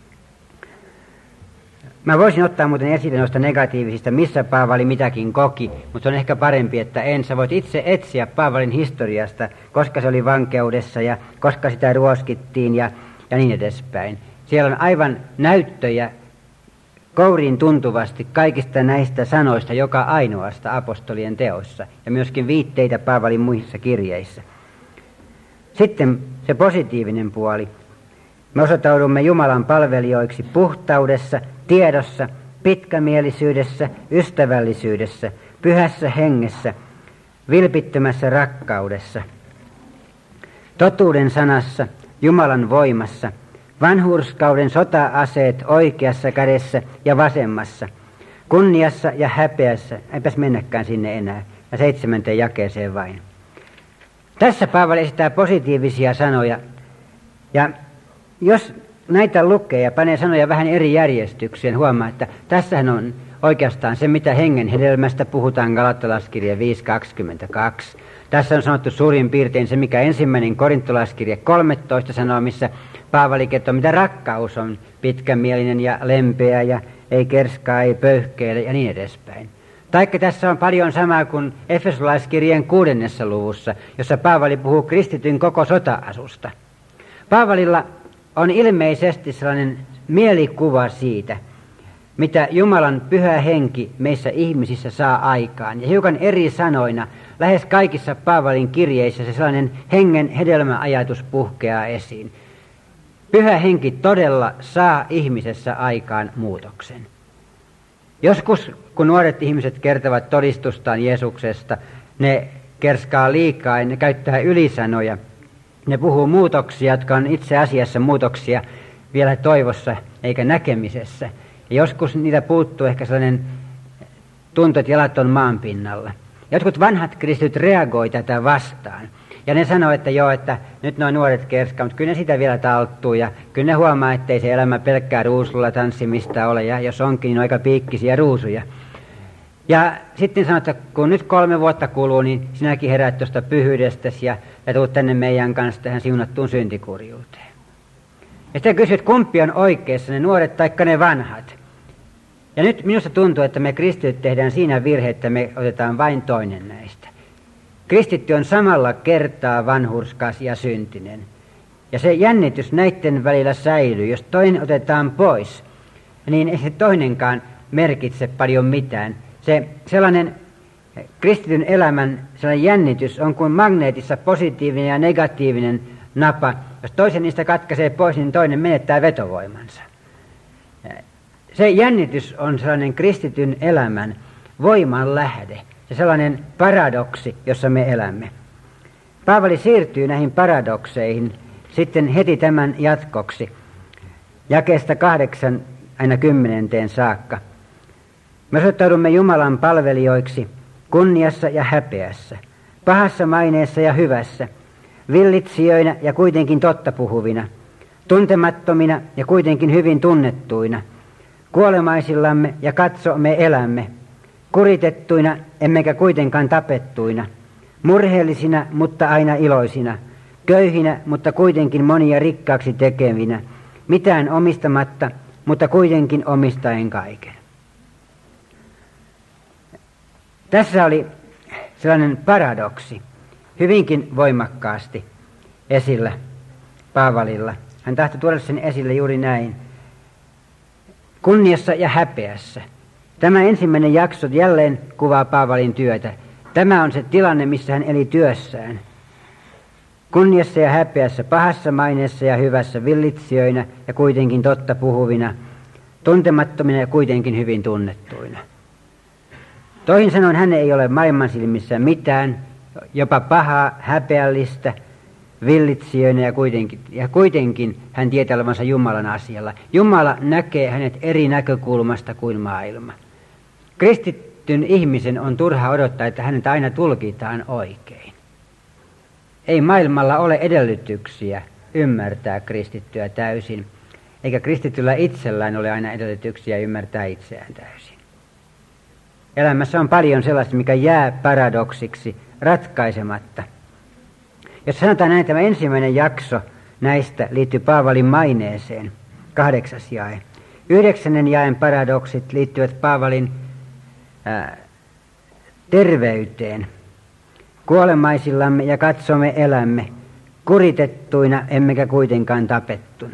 Mä voisin ottaa muuten esille noista negatiivisista, missä Paavali mitäkin koki, mutta se on ehkä parempi, että sä voit itse etsiä Paavalin historiasta, koska se oli vankeudessa ja koska sitä ruoskittiin ja niin edespäin. Siellä on aivan näyttöjä kouriin tuntuvasti kaikista näistä sanoista joka ainoasta apostolien teoissa ja myöskin viitteitä Paavalin muissa kirjeissä. Sitten se positiivinen puoli. Me osoittaudumme Jumalan palvelijoiksi puhtaudessa, tiedossa, pitkämielisyydessä, ystävällisyydessä, pyhässä hengessä, vilpittömässä rakkaudessa, totuuden sanassa, Jumalan voimassa, vanhurskauden sota-aseet oikeassa kädessä ja vasemmassa, kunniassa ja häpeässä, eipäs mennäkään sinne enää, ja 7. jakeeseen vain. Tässä Paavali esittää positiivisia sanoja, ja jos näitä lukee ja panee sanoja vähän eri järjestykseen, huomaa, että tässähän on oikeastaan se, mitä hengen hedelmästä puhutaan Galattalaiskirja 5.22. Tässä on sanottu suurin piirtein se, mikä 1. korintolaiskirja 13 sanoo, missä Paavali kertoo, mitä rakkaus on, pitkämielinen ja lempeä ja ei kerskaa, ei pöyhkeile ja niin edespäin. Taikka tässä on paljon samaa kuin Efesolaiskirjeen 6. luvussa, jossa Paavali puhuu kristityn koko sota-asusta. Paavalilla on ilmeisesti sellainen mielikuva siitä, mitä Jumalan pyhä henki meissä ihmisissä saa aikaan. Ja hiukan eri sanoina, lähes kaikissa Paavalin kirjeissä se sellainen hengen hedelmäajatus puhkeaa esiin. Pyhä henki todella saa ihmisessä aikaan muutoksen. Joskus, kun nuoret ihmiset kertovat todistustaan Jeesuksesta, ne kerskaa liikaa ja ne käyttää ylisanoja. Ne puhuu muutoksia, jotka on itse asiassa muutoksia vielä toivossa eikä näkemisessä. Ja joskus niitä puuttuu ehkä sellainen tunto, että jalat on maan pinnalla. Jotkut vanhat kristityt reagoi tätä vastaan. Ja ne sanoo, että joo, että nyt nuo nuoret kerskaa, mutta kyllä ne sitä vielä talttuu. Ja kyllä ne huomaa, ettei se elämä pelkkää ruusulla tanssimista ole. Ja jos onkin, niin aika piikkisiä ruusuja. Ja sitten sanoo, että kun nyt 3 vuotta kuluu, niin sinäkin heräät tuosta pyhyydestäsi ja tulet tänne meidän kanssa tähän siunattuun syntikurjuuteen. Ja sitten kysyt, kumpi on oikeassa, ne nuoret taikka ne vanhat. Ja nyt minusta tuntuu, että me kristityt tehdään siinä virhe, että me otetaan vain toinen näistä. Kristitty on samalla kertaa vanhurskas ja syntinen. Ja se jännitys näiden välillä säilyy. Jos toinen otetaan pois, niin ei se toinenkaan merkitse paljon mitään. Se sellainen kristityn elämän sellainen jännitys on kuin magneetissa positiivinen ja negatiivinen napa. Jos toisen niistä katkaisee pois, niin toinen menettää vetovoimansa. Se jännitys on sellainen kristityn elämän voiman lähde. Se sellainen paradoksi, jossa me elämme. Paavali siirtyy näihin paradokseihin sitten heti tämän jatkoksi. Jakeesta 8 aina 10 saakka. Me osoittaudumme Jumalan palvelijoiksi kunniassa ja häpeässä, pahassa maineessa ja hyvässä, villitsijöinä ja kuitenkin totta puhuvina, tuntemattomina ja kuitenkin hyvin tunnettuina, kuolemaisillamme ja katso me elämme, kuritettuina emmekä kuitenkaan tapettuina, murheellisina mutta aina iloisina, köyhinä mutta kuitenkin monia rikkaaksi tekevinä, mitään omistamatta, mutta kuitenkin omistaen kaiken. Tässä oli sellainen paradoksi hyvinkin voimakkaasti esillä Paavalilla. Hän tahtoi tuoda sen esille juuri näin. Kunniassa ja häpeässä. Tämä ensimmäinen jakso jälleen kuvaa Paavalin työtä. Tämä on se tilanne, missä hän eli työssään. Kunniassa ja häpeässä, pahassa maineessa ja hyvässä, villitsijöinä ja kuitenkin totta puhuvina, tuntemattomina ja kuitenkin hyvin tunnettuina. Toisin sanoen hän ei ole maailman silmissä mitään, jopa pahaa, häpeällistä, villitsijöinä ja kuitenkin hän tietää olevansa Jumalan asialla. Jumala näkee hänet eri näkökulmasta kuin maailma. Kristityn ihmisen on turha odottaa, että hänet aina tulkitaan oikein. Ei maailmalla ole edellytyksiä ymmärtää kristittyä täysin, eikä kristityllä itsellään ole aina edellytyksiä ymmärtää itseään täysin. Elämässä on paljon sellaista, mikä jää paradoksiksi ratkaisematta. Jos sanotaan näin, tämä ensimmäinen jakso näistä liittyy Paavalin maineeseen, 8. jae. 9. jaen paradoksit liittyvät Paavalin terveyteen. Kuolemaisillamme ja katsomme elämme, kuritettuina emmekä kuitenkaan tapettuna.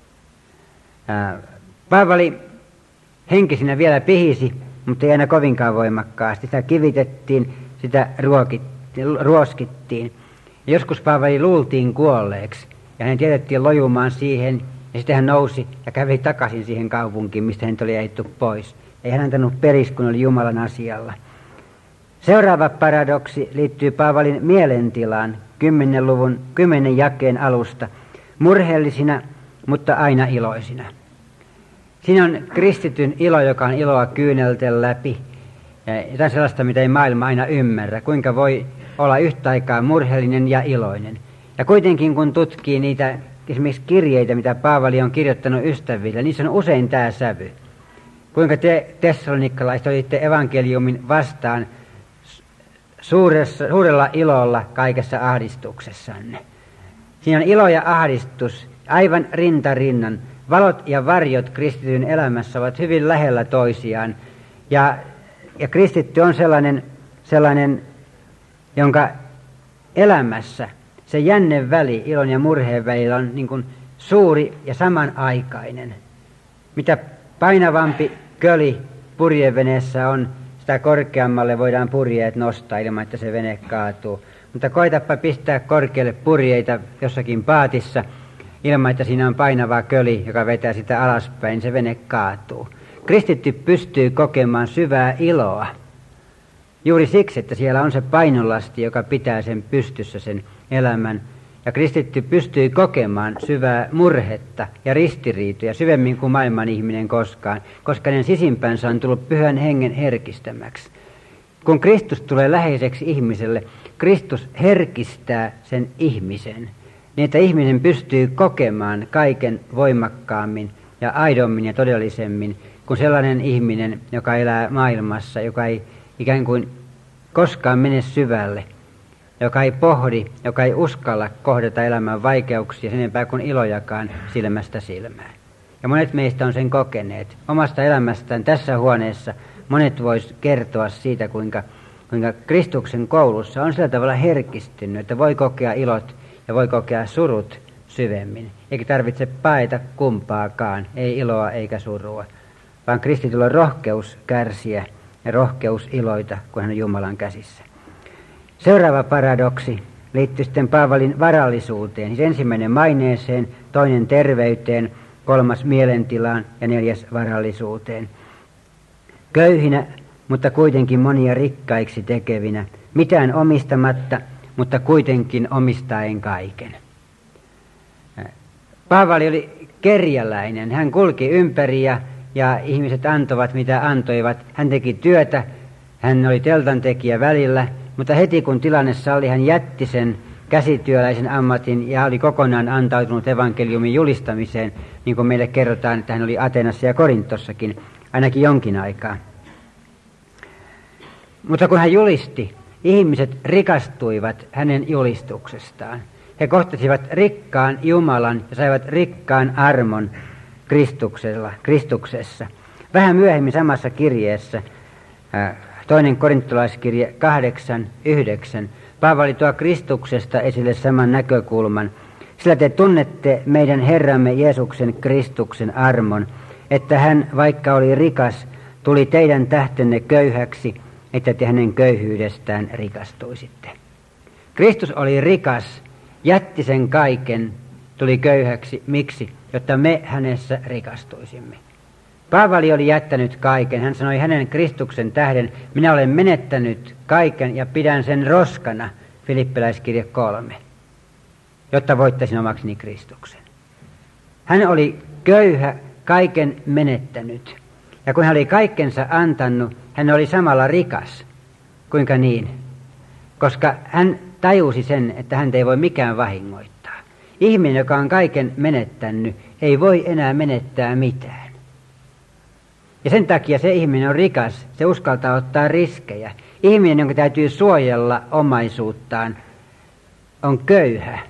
Paavali henkisinä vielä pihisi, mutta ei aina kovinkaan voimakkaasti. Sitä kivitettiin, sitä ruoskittiin. Ja joskus Paavali luultiin kuolleeksi ja hänen jätettiin lojumaan siihen ja sitten hän nousi ja kävi takaisin siihen kaupunkiin, mistä hän oli ajettu pois. Ei hän antanut periksi, kun oli Jumalan asialla. Seuraava paradoksi liittyy Paavalin mielentilaan 10. luvun 10. jakeen alusta. Murheellisina, mutta aina iloisina. Siinä on kristityn ilo, joka on iloa kyynelten läpi. Jotain sellaista, mitä ei maailma aina ymmärrä. Kuinka voi olla yhtä aikaa murheellinen ja iloinen. Ja kuitenkin kun tutkii niitä esimerkiksi kirjeitä, mitä Paavali on kirjoittanut ystäville, niissä on usein tämä sävy. Kuinka te tessalonikalaiset olitte evankeliumin vastaan suurella ilolla kaikessa ahdistuksessanne. Siinä on ilo ja ahdistus aivan rinta rinnan. Valot ja varjot kristityn elämässä ovat hyvin lähellä toisiaan. Ja kristitty on sellainen, jonka elämässä se jännen väli, ilon ja murheen välillä on niin kuin suuri ja samanaikainen. Mitä painavampi köli purjeveneessä on, sitä korkeammalle voidaan purjeet nostaa ilman, että se vene kaatuu. Mutta koitapa pistää korkealle purjeita jossakin paatissa ilman, että siinä on painava köli, joka vetää sitä alaspäin, se vene kaatuu. Kristitty pystyy kokemaan syvää iloa juuri siksi, että siellä on se painolasti, joka pitää sen pystyssä sen elämän. Ja kristitty pystyy kokemaan syvää murhetta ja ristiriitoja syvemmin kuin maailman ihminen koskaan, koska hänen sisimpänsä on tullut Pyhän Hengen herkistämäksi. Kun Kristus tulee läheiseksi ihmiselle, Kristus herkistää sen ihmisen, niin että ihminen pystyy kokemaan kaiken voimakkaammin ja aidommin ja todellisemmin kuin sellainen ihminen, joka elää maailmassa, joka ei ikään kuin koskaan mene syvälle, joka ei pohdi, joka ei uskalla kohdata elämän vaikeuksia sen enempää kuin ilojakaan silmästä silmään. Ja monet meistä on sen kokeneet. Omasta elämästään tässä huoneessa monet vois kertoa siitä, kuinka Kristuksen koulussa on sillä tavalla herkistynyt, että voi kokea ilot ja voi kokea surut syvemmin. Eikä tarvitse paeta kumpaakaan, ei iloa eikä surua, vaan kristityllä on rohkeus kärsiä ja rohkeus iloita, kun hän on Jumalan käsissä. Seuraava paradoksi liittyy sitten Paavalin varallisuuteen, siis 1. maineeseen, 2. terveyteen, 3. mielentilaan ja 4. varallisuuteen. Köyhinä, mutta kuitenkin monia rikkaiksi tekevinä, mitään omistamatta, mutta kuitenkin omistaen kaiken. Paavali oli kerjäläinen, hän kulki ympäri ja ihmiset antoivat mitä antoivat. Hän teki työtä, hän oli teltantekijä välillä, mutta heti kun tilanne salli, hän jätti sen käsityöläisen ammatin ja oli kokonaan antautunut evankeliumin julistamiseen, niin kuin meille kerrotaan, että hän oli Ateenassa ja Korintossakin ainakin jonkin aikaa. Mutta kun hän julisti, ihmiset rikastuivat hänen julistuksestaan. He kohtasivat rikkaan Jumalan ja saivat rikkaan armon Kristuksessa. Vähän myöhemmin samassa kirjeessä, 2. korintolaiskirje 8:9, Paavali tuo Kristuksesta esille saman näkökulman. Sillä te tunnette meidän Herramme Jeesuksen Kristuksen armon, että hän, vaikka oli rikas, tuli teidän tähtenne köyhäksi, että te hänen köyhyydestään rikastuisitte. Kristus oli rikas, jätti sen kaiken, tuli köyhäksi. Miksi? Jotta me hänessä rikastuisimme. Paavali oli jättänyt kaiken. Hän sanoi hänen Kristuksen tähden, minä olen menettänyt kaiken ja pidän sen roskana, Filippiläiskirje 3, jotta voittaisin omakseni Kristuksen. Hän oli köyhä, kaiken menettänyt. Ja kun hän oli kaikkensa antanut, hän oli samalla rikas. Kuinka niin? Koska hän tajusi sen, että häntä ei voi mikään vahingoittaa. Ihminen, joka on kaiken menettänyt, ei voi enää menettää mitään. Ja sen takia se ihminen on rikas, se uskaltaa ottaa riskejä. Ihminen, jonka täytyy suojella omaisuuttaan, on köyhä,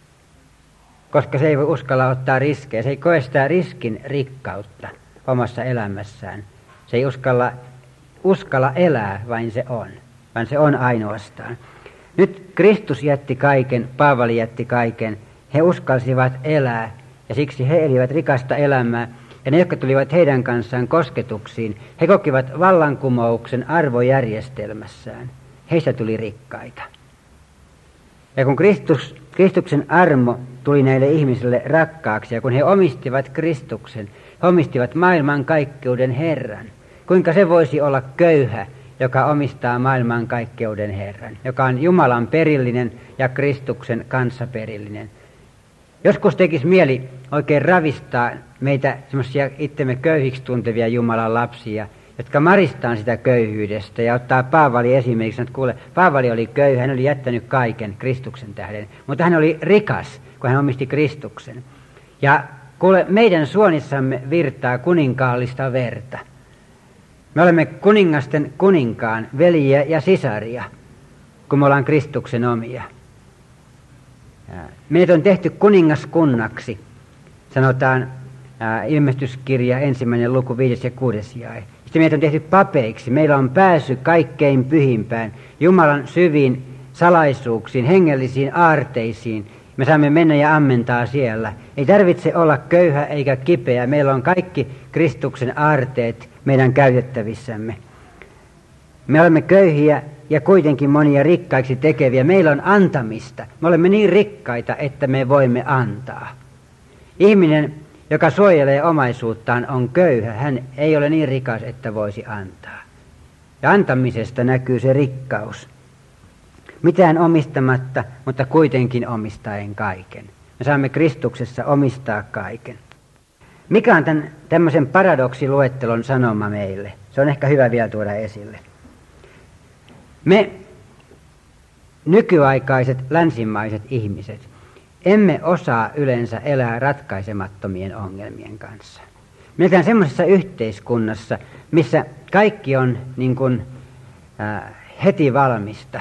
koska se ei voi uskalla ottaa riskejä. Se ei koe sitä riskin rikkautta omassa elämässään. Se ei uskalla elää, vaan se on ainoastaan. Nyt Kristus jätti kaiken, Paavali jätti kaiken. He uskalsivat elää ja siksi he elivät rikasta elämää. Ja ne, jotka tulivat heidän kanssaan kosketuksiin, he kokivat vallankumouksen arvojärjestelmässään. Heistä tuli rikkaita. Ja kun Kristuksen armo tuli näille ihmisille rakkaaksi, ja kun he omistivat Kristuksen, he omistivat maailmankaikkeuden Herran. Kuinka se voisi olla köyhä, joka omistaa maailmankaikkeuden Herran, joka on Jumalan perillinen ja Kristuksen kanssaperillinen. Joskus tekisi mieli oikein ravistaa meitä semmoisia itsemme köyhiksi tuntevia Jumalan lapsia, jotka maristaan sitä köyhyydestä ja ottaa Paavali esimerkiksi, että kuule, Paavali oli köyhä, hän oli jättänyt kaiken Kristuksen tähden, mutta hän oli rikas, kun hän omisti Kristuksen. Ja kuule, meidän suonissamme virtaa kuninkaallista verta. Me olemme kuningasten kuninkaan veljiä ja sisaria, kun me ollaan Kristuksen omia. Meidät on tehty kuningaskunnaksi, sanotaan ilmestyskirja 1. luku 5. ja 6. jae. Sitten meidät on tehty papeiksi. Meillä on pääsy kaikkein pyhimpään, Jumalan syviin salaisuuksiin, hengellisiin aarteisiin. Me saamme mennä ja ammentaa siellä. Ei tarvitse olla köyhä eikä kipeä. Meillä on kaikki Kristuksen aarteet meidän käytettävissämme. Me olemme köyhiä ja kuitenkin monia rikkaiksi tekeviä. Meillä on antamista. Me olemme niin rikkaita, että me voimme antaa. Ihminen, joka suojelee omaisuuttaan, on köyhä. Hän ei ole niin rikas, että voisi antaa. Ja antamisesta näkyy se rikkaus. Mitään omistamatta, mutta kuitenkin omistaen kaiken. Me saamme Kristuksessa omistaa kaiken. Mikä on tämmöisen paradoksiluettelon sanoma meille? Se on ehkä hyvä vielä tuoda esille. Me nykyaikaiset länsimaiset ihmiset emme osaa yleensä elää ratkaisemattomien ongelmien kanssa. Me eletään semmoisessa yhteiskunnassa, missä kaikki on niin kuin, heti valmista.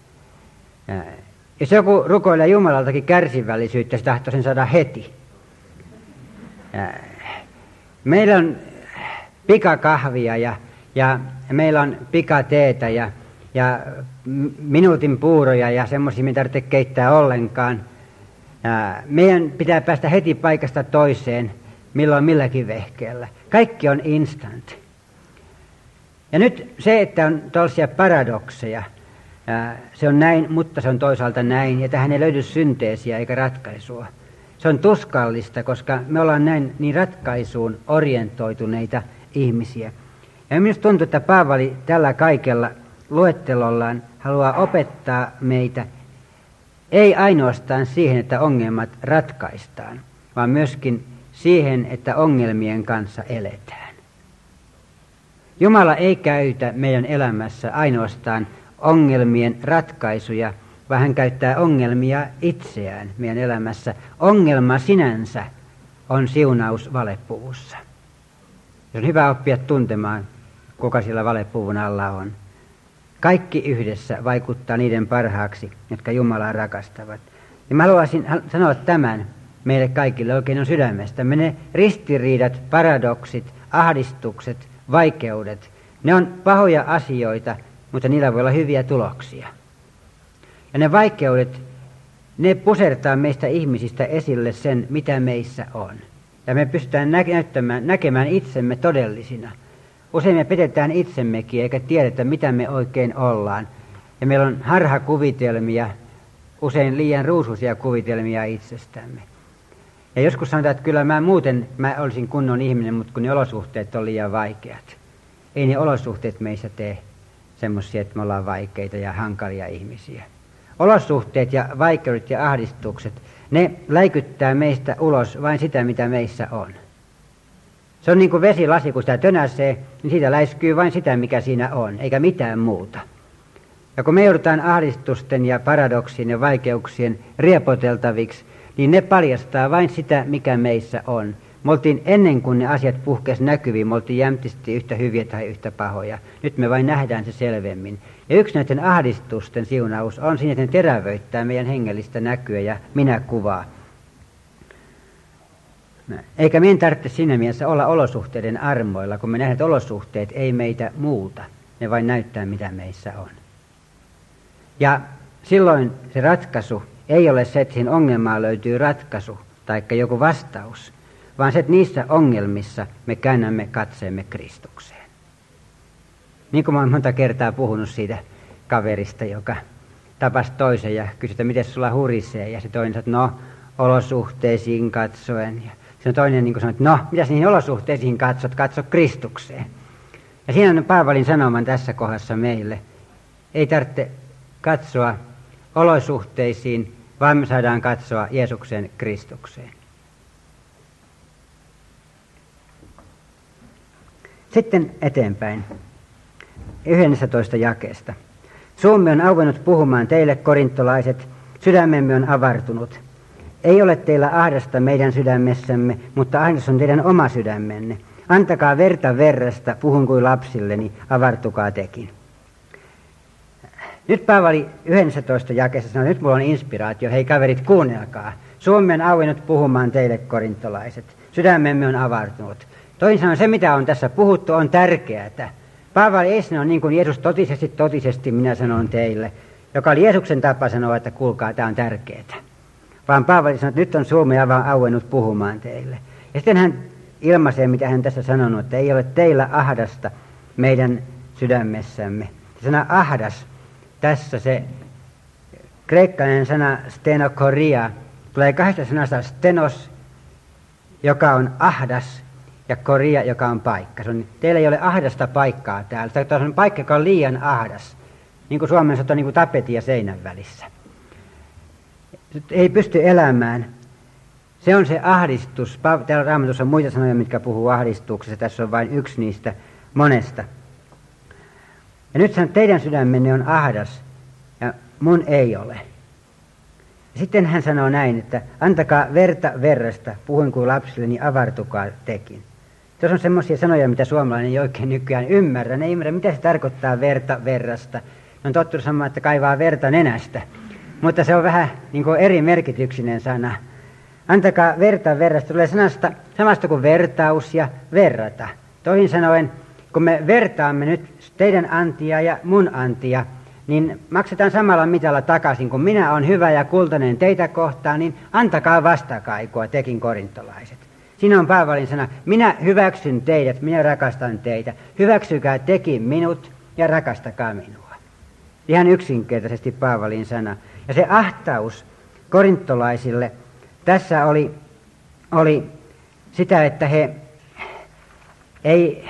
Jos joku rukoilee Jumalaltakin kärsivällisyyttä, se tahtoo sen saada heti. Meillä on pikakahvia ja meillä on pikateetä ja minuutin puuroja ja semmoisia, mitä tarvitse keittää ollenkaan. Meidän pitää päästä heti paikasta toiseen, milloin milläkin vehkeellä. Kaikki on instant. Ja nyt se, että on tällaisia paradokseja, se on näin, mutta se on toisaalta näin, ja tähän ei löydy synteesiä eikä ratkaisua. Se on tuskallista, koska me ollaan näin niin ratkaisuun orientoituneita ihmisiä. Ja minusta tuntuu, että Paavali tällä kaikella luettelollaan haluaa opettaa meitä ei ainoastaan siihen, että ongelmat ratkaistaan, vaan myöskin siihen, että ongelmien kanssa eletään. Jumala ei käytä meidän elämässä ainoastaan ongelmien ratkaisuja, vaan hän käyttää ongelmia itseään meidän elämässä. Ongelma sinänsä on siunaus valepuvussa. On hyvä oppia tuntemaan, kuka siellä valepuvun alla on. Kaikki yhdessä vaikuttaa niiden parhaaksi, jotka Jumalaa rakastavat. Ja mä haluaisin sanoa tämän, meille kaikille oikein on sydämestämme. Ne ristiriidat, paradoksit, ahdistukset, vaikeudet, ne on pahoja asioita, mutta niillä voi olla hyviä tuloksia. Ja ne vaikeudet, ne pusertaa meistä ihmisistä esille sen, mitä meissä on. Ja me pystytään näkemään itsemme todellisina. Usein me petetään itsemmekin eikä tiedetä, mitä me oikein ollaan. Ja meillä on harhakuvitelmia, usein liian ruusuisia kuvitelmia itsestämme. Ja joskus sanotaan, että kyllä mä olisin kunnon ihminen, mutta kun ne olosuhteet on liian vaikeat. Ei ne olosuhteet meissä tee semmoisia, että me ollaan vaikeita ja hankalia ihmisiä. Olosuhteet ja vaikeudet ja ahdistukset, ne läikyttää meistä ulos vain sitä, mitä meissä on. Se on niin kuin vesilasi, kun sitä tönäsee, niin siitä läiskyy vain sitä, mikä siinä on, eikä mitään muuta. Ja kun me joudutaan ahdistusten ja paradoksien ja vaikeuksien riepoteltaviksi, niin ne paljastaa vain sitä, mikä meissä on. Me oltiin ennen kuin ne asiat puhkesi näkyviin, me oltiin jämptisti yhtä hyviä tai yhtä pahoja. Nyt me vain nähdään se selvemmin. Ja yksi näiden ahdistusten siunaus on siinä, että ne terävöittää meidän hengellistä näkyä ja minäkuvaa. Eikä meidän tarvitse siinä mielessä olla olosuhteiden armoilla, kun me nähdään, että olosuhteet ei meitä muuta. Ne vain näyttää, mitä meissä on. Ja silloin se ratkaisu ei ole se, että siihen ongelmaan löytyy ratkaisu tai joku vastaus, vaan se, että niissä ongelmissa me käännämme katseemme Kristukseen. Niin kuin mä olen monta kertaa puhunut siitä kaverista, joka tapasi toisen ja kysyi, että miten sulla hurisee. Ja se toinen sanoi, että no, olosuhteisiin katsoen. Ja se toinen niin sanoi, että no, mitäs niihin olosuhteisiin katsot, katso Kristukseen. Ja siinä on Paavalin sanoman tässä kohdassa meille. Ei tarvitse katsoa olosuhteisiin, vaan me saadaan katsoa Jeesuksen Kristukseen. Sitten eteenpäin 11 jakeesta. Suumme on auennut puhumaan teille, korintolaiset, sydämemme on avartunut. Ei ole teillä ahdasta meidän sydämessämme, mutta ahdas on teidän oma sydämenne. Antakaa verta verrasta, puhun kuin lapsilleni, avartukaa tekin. Nyt Paavali 11 jakeessa sanoo, nyt mulla on inspiraatio, hei kaverit, kuunnelkaa. Suumme on auennut puhumaan teille, korintolaiset, sydämemme on avartunut. Toisin sanoen se, mitä on tässä puhuttu, on tärkeää. Paavali ei sano niin kuin Jeesus totisesti minä sanon teille, joka oli Jeesuksen tapa sanoa, että kuulkaa, tämä on tärkeää. Vaan Paavali sanoo, että nyt on Suomi auennut puhumaan teille. Ja sitten hän ilmaisee, mitä hän tässä sanonut, että ei ole teillä ahdasta meidän sydämessämme. Se sana ahdas, tässä se kreikkalainen sana stenokoria, tulee kahdesta sanasta stenos, joka on ahdas, ja koria, joka on paikka. Teillä ei ole ahdasta paikkaa täällä. Tämä on paikka, joka on liian ahdas. Niin kuin Suomessa on niin kuin tapetin ja seinän välissä. Ei pysty elämään. Se on se ahdistus. Täällä Raamatussa on muita sanoja, mitkä puhuu ahdistuksesta. Tässä on vain yksi niistä monesta. Ja nyt sanon, teidän sydämenne on ahdas ja mun ei ole. Ja sitten hän sanoo näin, että antakaa verta verrasta, puhuin kuin lapsille, niin avartukaa tekin. Tuossa on semmoisia sanoja, mitä suomalainen ei oikein nykyään ymmärrä. Ne ei ymmärrä, mitä se tarkoittaa verta verrasta. Ne on tottunut sanomaan, että kaivaa verta nenästä. Mutta se on vähän niin kuin eri merkityksinen sana. Antakaa verta verrasta. Tulee samasta kuin vertaus ja verrata. Toisin sanoen, kun me vertaamme nyt teidän antia ja mun antia, niin maksetaan samalla mitalla takaisin. Kun minä olen hyvä ja kultainen teitä kohtaan, niin antakaa vastakaikua tekin korintolaiset. Siinä on Paavalin sana, minä hyväksyn teidät, minä rakastan teitä. Hyväksykää tekin minut ja rakastakaa minua. Ihan yksinkertaisesti Paavalin sana. Ja se ahtaus korintolaisille tässä oli sitä, että he ei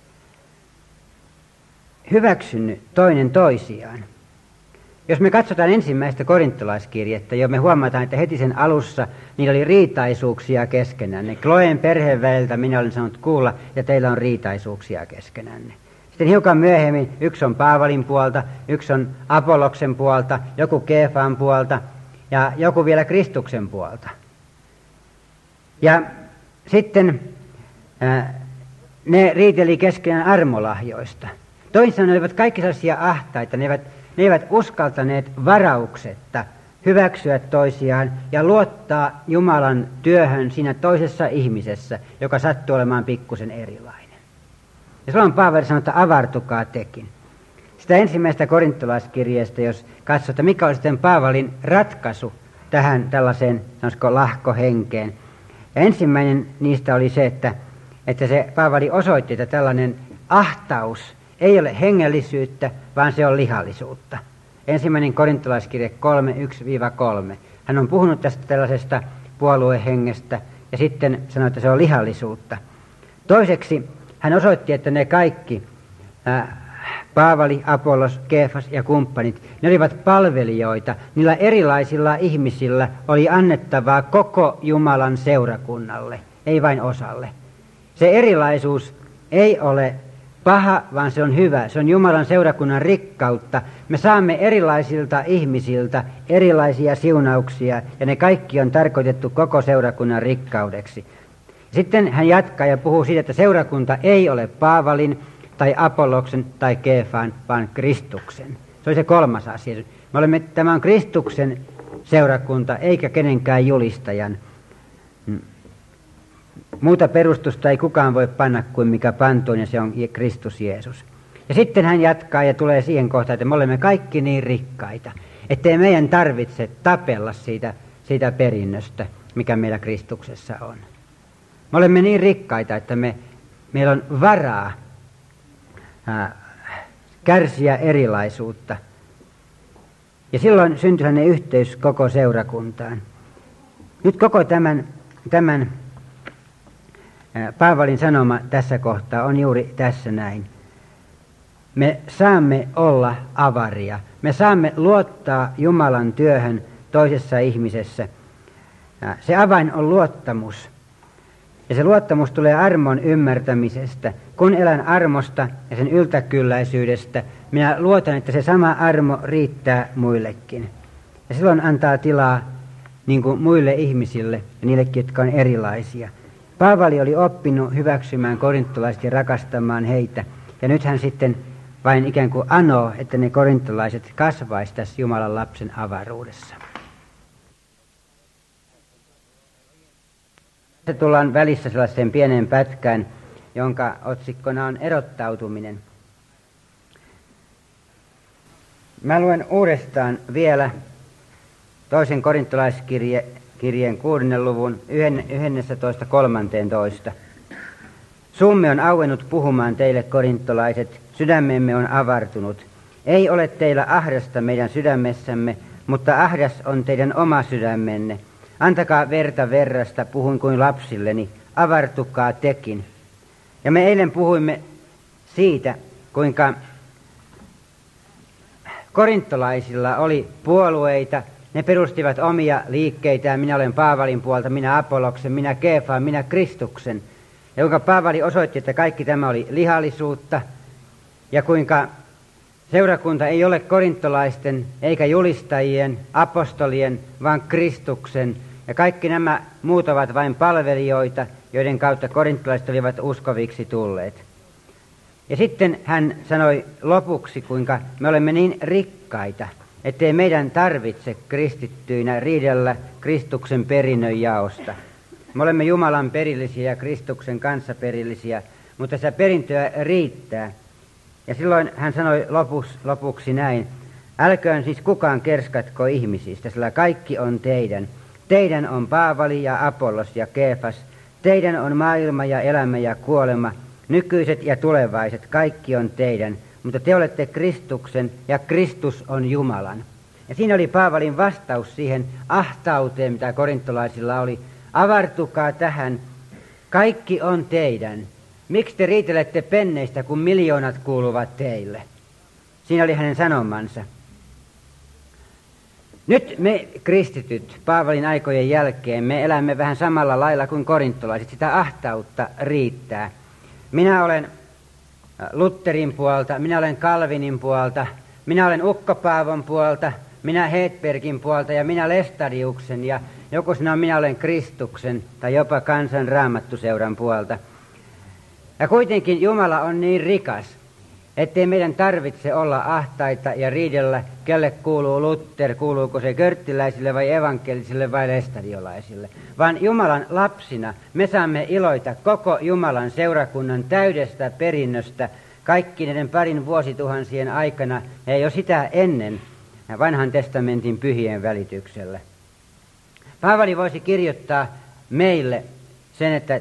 hyväksynyt toinen toisiaan. Jos me katsotaan ensimmäistä korintolaiskirjettä, jo me huomataan, että heti sen alussa niillä oli riitaisuuksia keskenään. Kloeen perheen väliltä minä olen sanonut kuulla, ja teillä on riitaisuuksia keskenänne. Sitten hiukan myöhemmin yksi on Paavalin puolta, yksi on Apolloksen puolta, joku Keefan puolta ja joku vielä Kristuksen puolta. Ja sitten ne riiteli keskenään armolahjoista. Toisin sanoen ne olivat kaikki sellaisia ahtaita, ne eivät uskaltaneet varauksetta hyväksyä toisiaan ja luottaa Jumalan työhön siinä toisessa ihmisessä, joka sattuu olemaan pikkusen erilainen. Ja silloin Paavali sanoo, että avartukaa tekin. Sitä ensimmäistä korintolaiskirjeestä, jos katsotaan, mikä on sitten Paavalin ratkaisu tähän tällaiseen, sanoisiko, lahkohenkeen. Ja ensimmäinen niistä oli se, että se Paavali osoitti, että tällainen ahtaus ei ole hengellisyyttä, vaan se on lihallisuutta. Ensimmäinen korintolaiskirje 3:1-3. Hän on puhunut tästä tällaisesta puoluehengestä ja sitten sanoi, että se on lihallisuutta. Toiseksi hän osoitti, että ne kaikki, Paavali, Apollos, Keefas ja kumppanit, ne olivat palvelijoita. Niillä erilaisilla ihmisillä oli annettavaa koko Jumalan seurakunnalle, ei vain osalle. Se erilaisuus ei ole paha, vaan se on hyvä. Se on Jumalan seurakunnan rikkautta. Me saamme erilaisilta ihmisiltä erilaisia siunauksia, ja ne kaikki on tarkoitettu koko seurakunnan rikkaudeksi. Sitten hän jatkaa ja puhuu siitä, että seurakunta ei ole Paavalin tai Apolloksen tai Keefan, vaan Kristuksen. Se oli se kolmas asia. Tämä on Kristuksen seurakunta, eikä kenenkään julistajan. Muuta perustusta ei kukaan voi panna kuin mikä pantuun, ja se on Kristus Jeesus. Ja sitten hän jatkaa ja tulee siihen kohtaan, että me olemme kaikki niin rikkaita, ettei meidän tarvitse tapella siitä perinnöstä, mikä meillä Kristuksessa on. Me olemme niin rikkaita, että meillä on varaa kärsiä erilaisuutta. Ja silloin syntyi hänen yhteys koko seurakuntaan. Nyt koko tämän Paavalin sanoma tässä kohtaa on juuri tässä näin. Me saamme olla avaria. Me saamme luottaa Jumalan työhön toisessa ihmisessä. Se avain on luottamus. Ja se luottamus tulee armon ymmärtämisestä. Kun elän armosta ja sen yltäkylläisyydestä, minä luotan, että se sama armo riittää muillekin. Ja silloin antaa tilaa niin kuin muille ihmisille ja niillekin, jotka on erilaisia. Paavali oli oppinut hyväksymään korintolaiset ja rakastamaan heitä. Ja nyt hän sitten vain ikään kuin anoo, että ne korintolaiset kasvaisivat tässä Jumalan lapsen avaruudessa. Tässä tullaan välissä sellaiseen pieneen pätkään, jonka otsikkona on erottautuminen. Mä luen uudestaan vielä toisen korintolaiskirjeen 6. luvun 11.13. Suumme on auennut puhumaan teille, korintolaiset, sydämemme on avartunut. Ei ole teillä ahdasta meidän sydämessämme, mutta ahdas on teidän oma sydämenne. Antakaa verta verrasta, puhun kuin lapsilleni, avartukaa tekin. Ja me eilen puhuimme siitä, kuinka korintolaisilla oli puolueita, ne perustivat omia liikkeitään, minä olen Paavalin puolta, minä Apolloksen, minä Keefan, minä Kristuksen. Ja kuinka Paavali osoitti, että kaikki tämä oli lihallisuutta, ja kuinka seurakunta ei ole korintolaisten eikä julistajien, apostolien, vaan Kristuksen. Ja kaikki nämä muut ovat vain palvelijoita, joiden kautta korintolaiset olivat uskoviksi tulleet. Ja sitten hän sanoi lopuksi, kuinka me olemme niin rikkaita, ettei meidän tarvitse kristittyinä riidellä Kristuksen perinnön jaosta. Me olemme Jumalan perillisiä ja Kristuksen kanssa perillisiä, mutta sitä perintöä riittää. Ja silloin hän sanoi lopuksi näin, älköön siis kukaan kerskatko ihmisistä, sillä kaikki on teidän. Teidän on Paavali ja Apollos ja Keefas, teidän on maailma ja elämä ja kuolema, nykyiset ja tulevaiset, kaikki on teidän, mutta te olette Kristuksen ja Kristus on Jumalan. Ja siinä oli Paavalin vastaus siihen ahtauteen, mitä korintolaisilla oli. Avartukaa tähän, kaikki on teidän. Miksi te riitelette penneistä, kun miljoonat kuuluvat teille? Siinä oli hänen sanomansa. Nyt me kristityt Paavalin aikojen jälkeen, me elämme vähän samalla lailla kuin korintolaiset. Sitä ahtautta riittää. Minä olen Lutherin puolta, minä olen Calvinin puolta, minä olen Ukko Paavon puolta, minä Hedbergin puolta ja minä Lestadiuksen ja joku sanoo, minä olen Kristuksen tai jopa Kansan Raamattuseuran puolta. Ja kuitenkin Jumala on niin rikas, Ettei meidän tarvitse olla ahtaita ja riidellä, kelle kuuluu Luther, kuuluuko se körttiläisille vai evankelisille vai lestadiolaisille. Vaan Jumalan lapsina me saamme iloita koko Jumalan seurakunnan täydestä perinnöstä kaikkien parin vuosituhansien aikana ja jo sitä ennen vanhan testamentin pyhien välityksellä. Paavali voisi kirjoittaa meille sen, että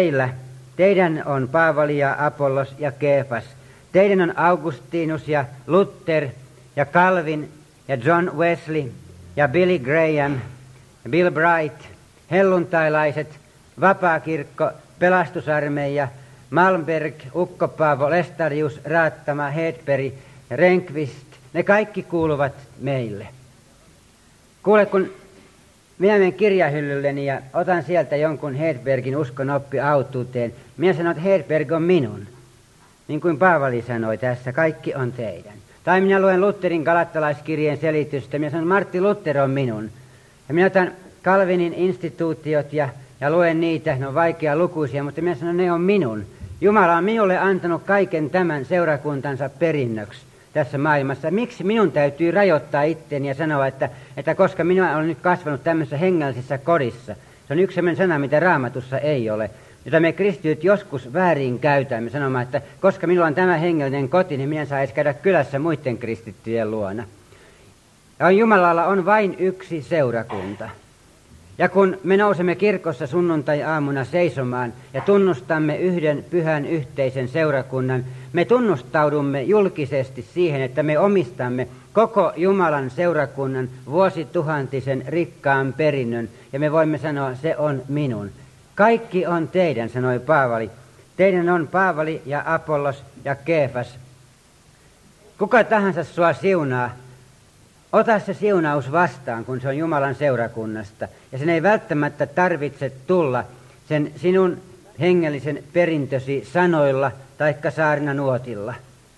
teidän on Paavali ja Apollos ja Keefas. Teidän on Augustinus ja Luther ja Calvin ja John Wesley ja Billy Graham ja Bill Bright, helluntailaiset, vapaakirkko, pelastusarmeija, Malmberg, Ukko Paavo, Lestadius, Raattama, Hedberg ja Rehnqvist, ne kaikki kuuluvat meille. Kuule, kun minä menen kirjahyllylleni ja otan sieltä jonkun Hedbergin uskonoppi autuuteen, minä sanon, että Hedberg on minun. Niin kuin Paavali sanoi tässä, kaikki on teidän. Tai minä luen Lutherin galattalaiskirjeen selitystä, minä sanon, Martti Luther on minun. Ja minä otan Calvinin instituutiot ja luen niitä, ne on vaikea lukuisia, mutta minä sanon, ne on minun. Jumala on minulle antanut kaiken tämän seurakuntansa perinnöksi tässä maailmassa. Miksi minun täytyy rajoittaa itteni ja sanoa, että koska minä olen nyt kasvanut tämmöisessä hengellisessä kodissa. Se on yksi sellainen sana, mitä Raamatussa ei ole, jota me kristityt joskus väärin käytämme sanomaan, että koska minulla on tämä hengellinen koti, niin minä saa edes käydä kylässä muiden kristittyjen luona. Ja Jumalalla on vain yksi seurakunta. Ja kun me nousemme kirkossa sunnuntai-aamuna seisomaan ja tunnustamme yhden pyhän yhteisen seurakunnan, me tunnustaudumme julkisesti siihen, että me omistamme koko Jumalan seurakunnan vuosituhantisen rikkaan perinnön, ja me voimme sanoa, se on minun. Kaikki on teidän, sanoi Paavali. Teidän on Paavali ja Apollos ja Keefas. Kuka tahansa sua siunaa, ota se siunaus vastaan, kun se on Jumalan seurakunnasta. Ja sen ei välttämättä tarvitse tulla sen sinun hengellisen perintösi sanoilla taikka saarnanuotilla.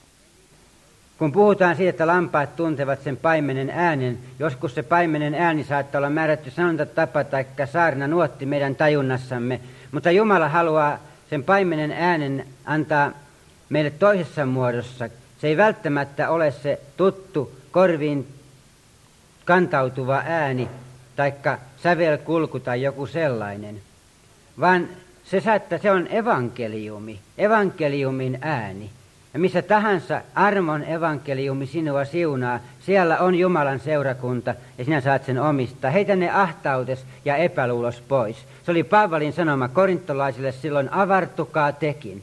Kun puhutaan siitä, että lampaat tuntevat sen paimenen äänen, joskus se paimenen ääni saattaa olla määrätty sanontatapa taikka saarnanuotti meidän tajunnassamme, mutta Jumala haluaa sen paimenen äänen antaa meille toisessa muodossa. Se ei välttämättä ole se tuttu korviin kantautuva ääni taikka sävelkulku tai joku sellainen, vaan se on evankeliumi, evankeliumin ääni. Ja missä tahansa armon evankeliumi sinua siunaa, siellä on Jumalan seurakunta ja sinä saat sen omistaa. Heitä ne ahtautes ja epäluulos pois. Se oli Paavalin sanoma korintolaisille silloin, avartukaa tekin.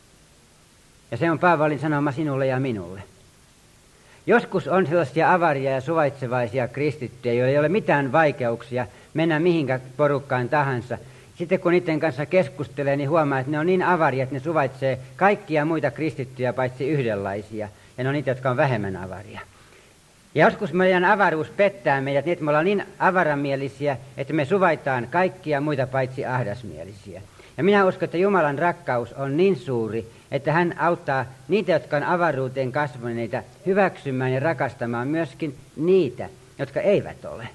Ja se on Paavalin sanoma sinulle ja minulle. Joskus on sellaisia avaria ja suvaitsevaisia kristittyjä, joilla ei ole mitään vaikeuksia mennä mihinkä porukkaan tahansa. Sitten kun niiden kanssa keskustelee, niin huomaa, että ne on niin avaria, että ne suvaitsee kaikkia muita kristittyjä paitsi yhdenlaisia. Ja ne on niitä, jotka on vähemmän avaria. Ja joskus meidän avaruus pettää meidät niin, että me ollaan niin avaramielisiä, että me suvaitaan kaikkia muita paitsi ahdasmielisiä. Ja minä uskon, että Jumalan rakkaus on niin suuri, että hän auttaa niitä, jotka on avaruuteen kasvaneita, hyväksymään ja rakastamaan myöskin niitä, jotka eivät ole.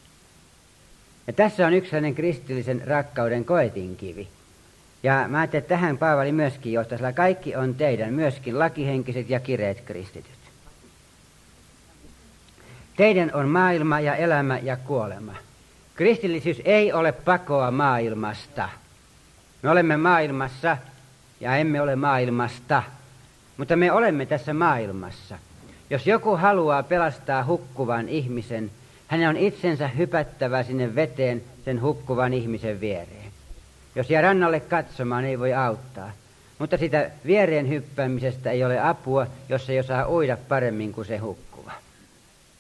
Ja tässä on yksi hänen kristillisen rakkauden koetinkivi. Ja mä ajattelin, että tähän Paavali myöskin johtaa, sillä kaikki on teidän, myöskin lakihenkiset ja kireet kristityt. Teidän on maailma ja elämä ja kuolema. Kristillisyys ei ole pakoa maailmasta. Me olemme maailmassa ja emme ole maailmasta, mutta me olemme tässä maailmassa. Jos joku haluaa pelastaa hukkuvan ihmisen, hänen on itsensä hypättävä sinne veteen sen hukkuvan ihmisen viereen. Jos jää rannalle katsomaan, ei voi auttaa. Mutta sitä viereen hyppäämisestä ei ole apua, jos ei osaa uida paremmin kuin se hukkuu.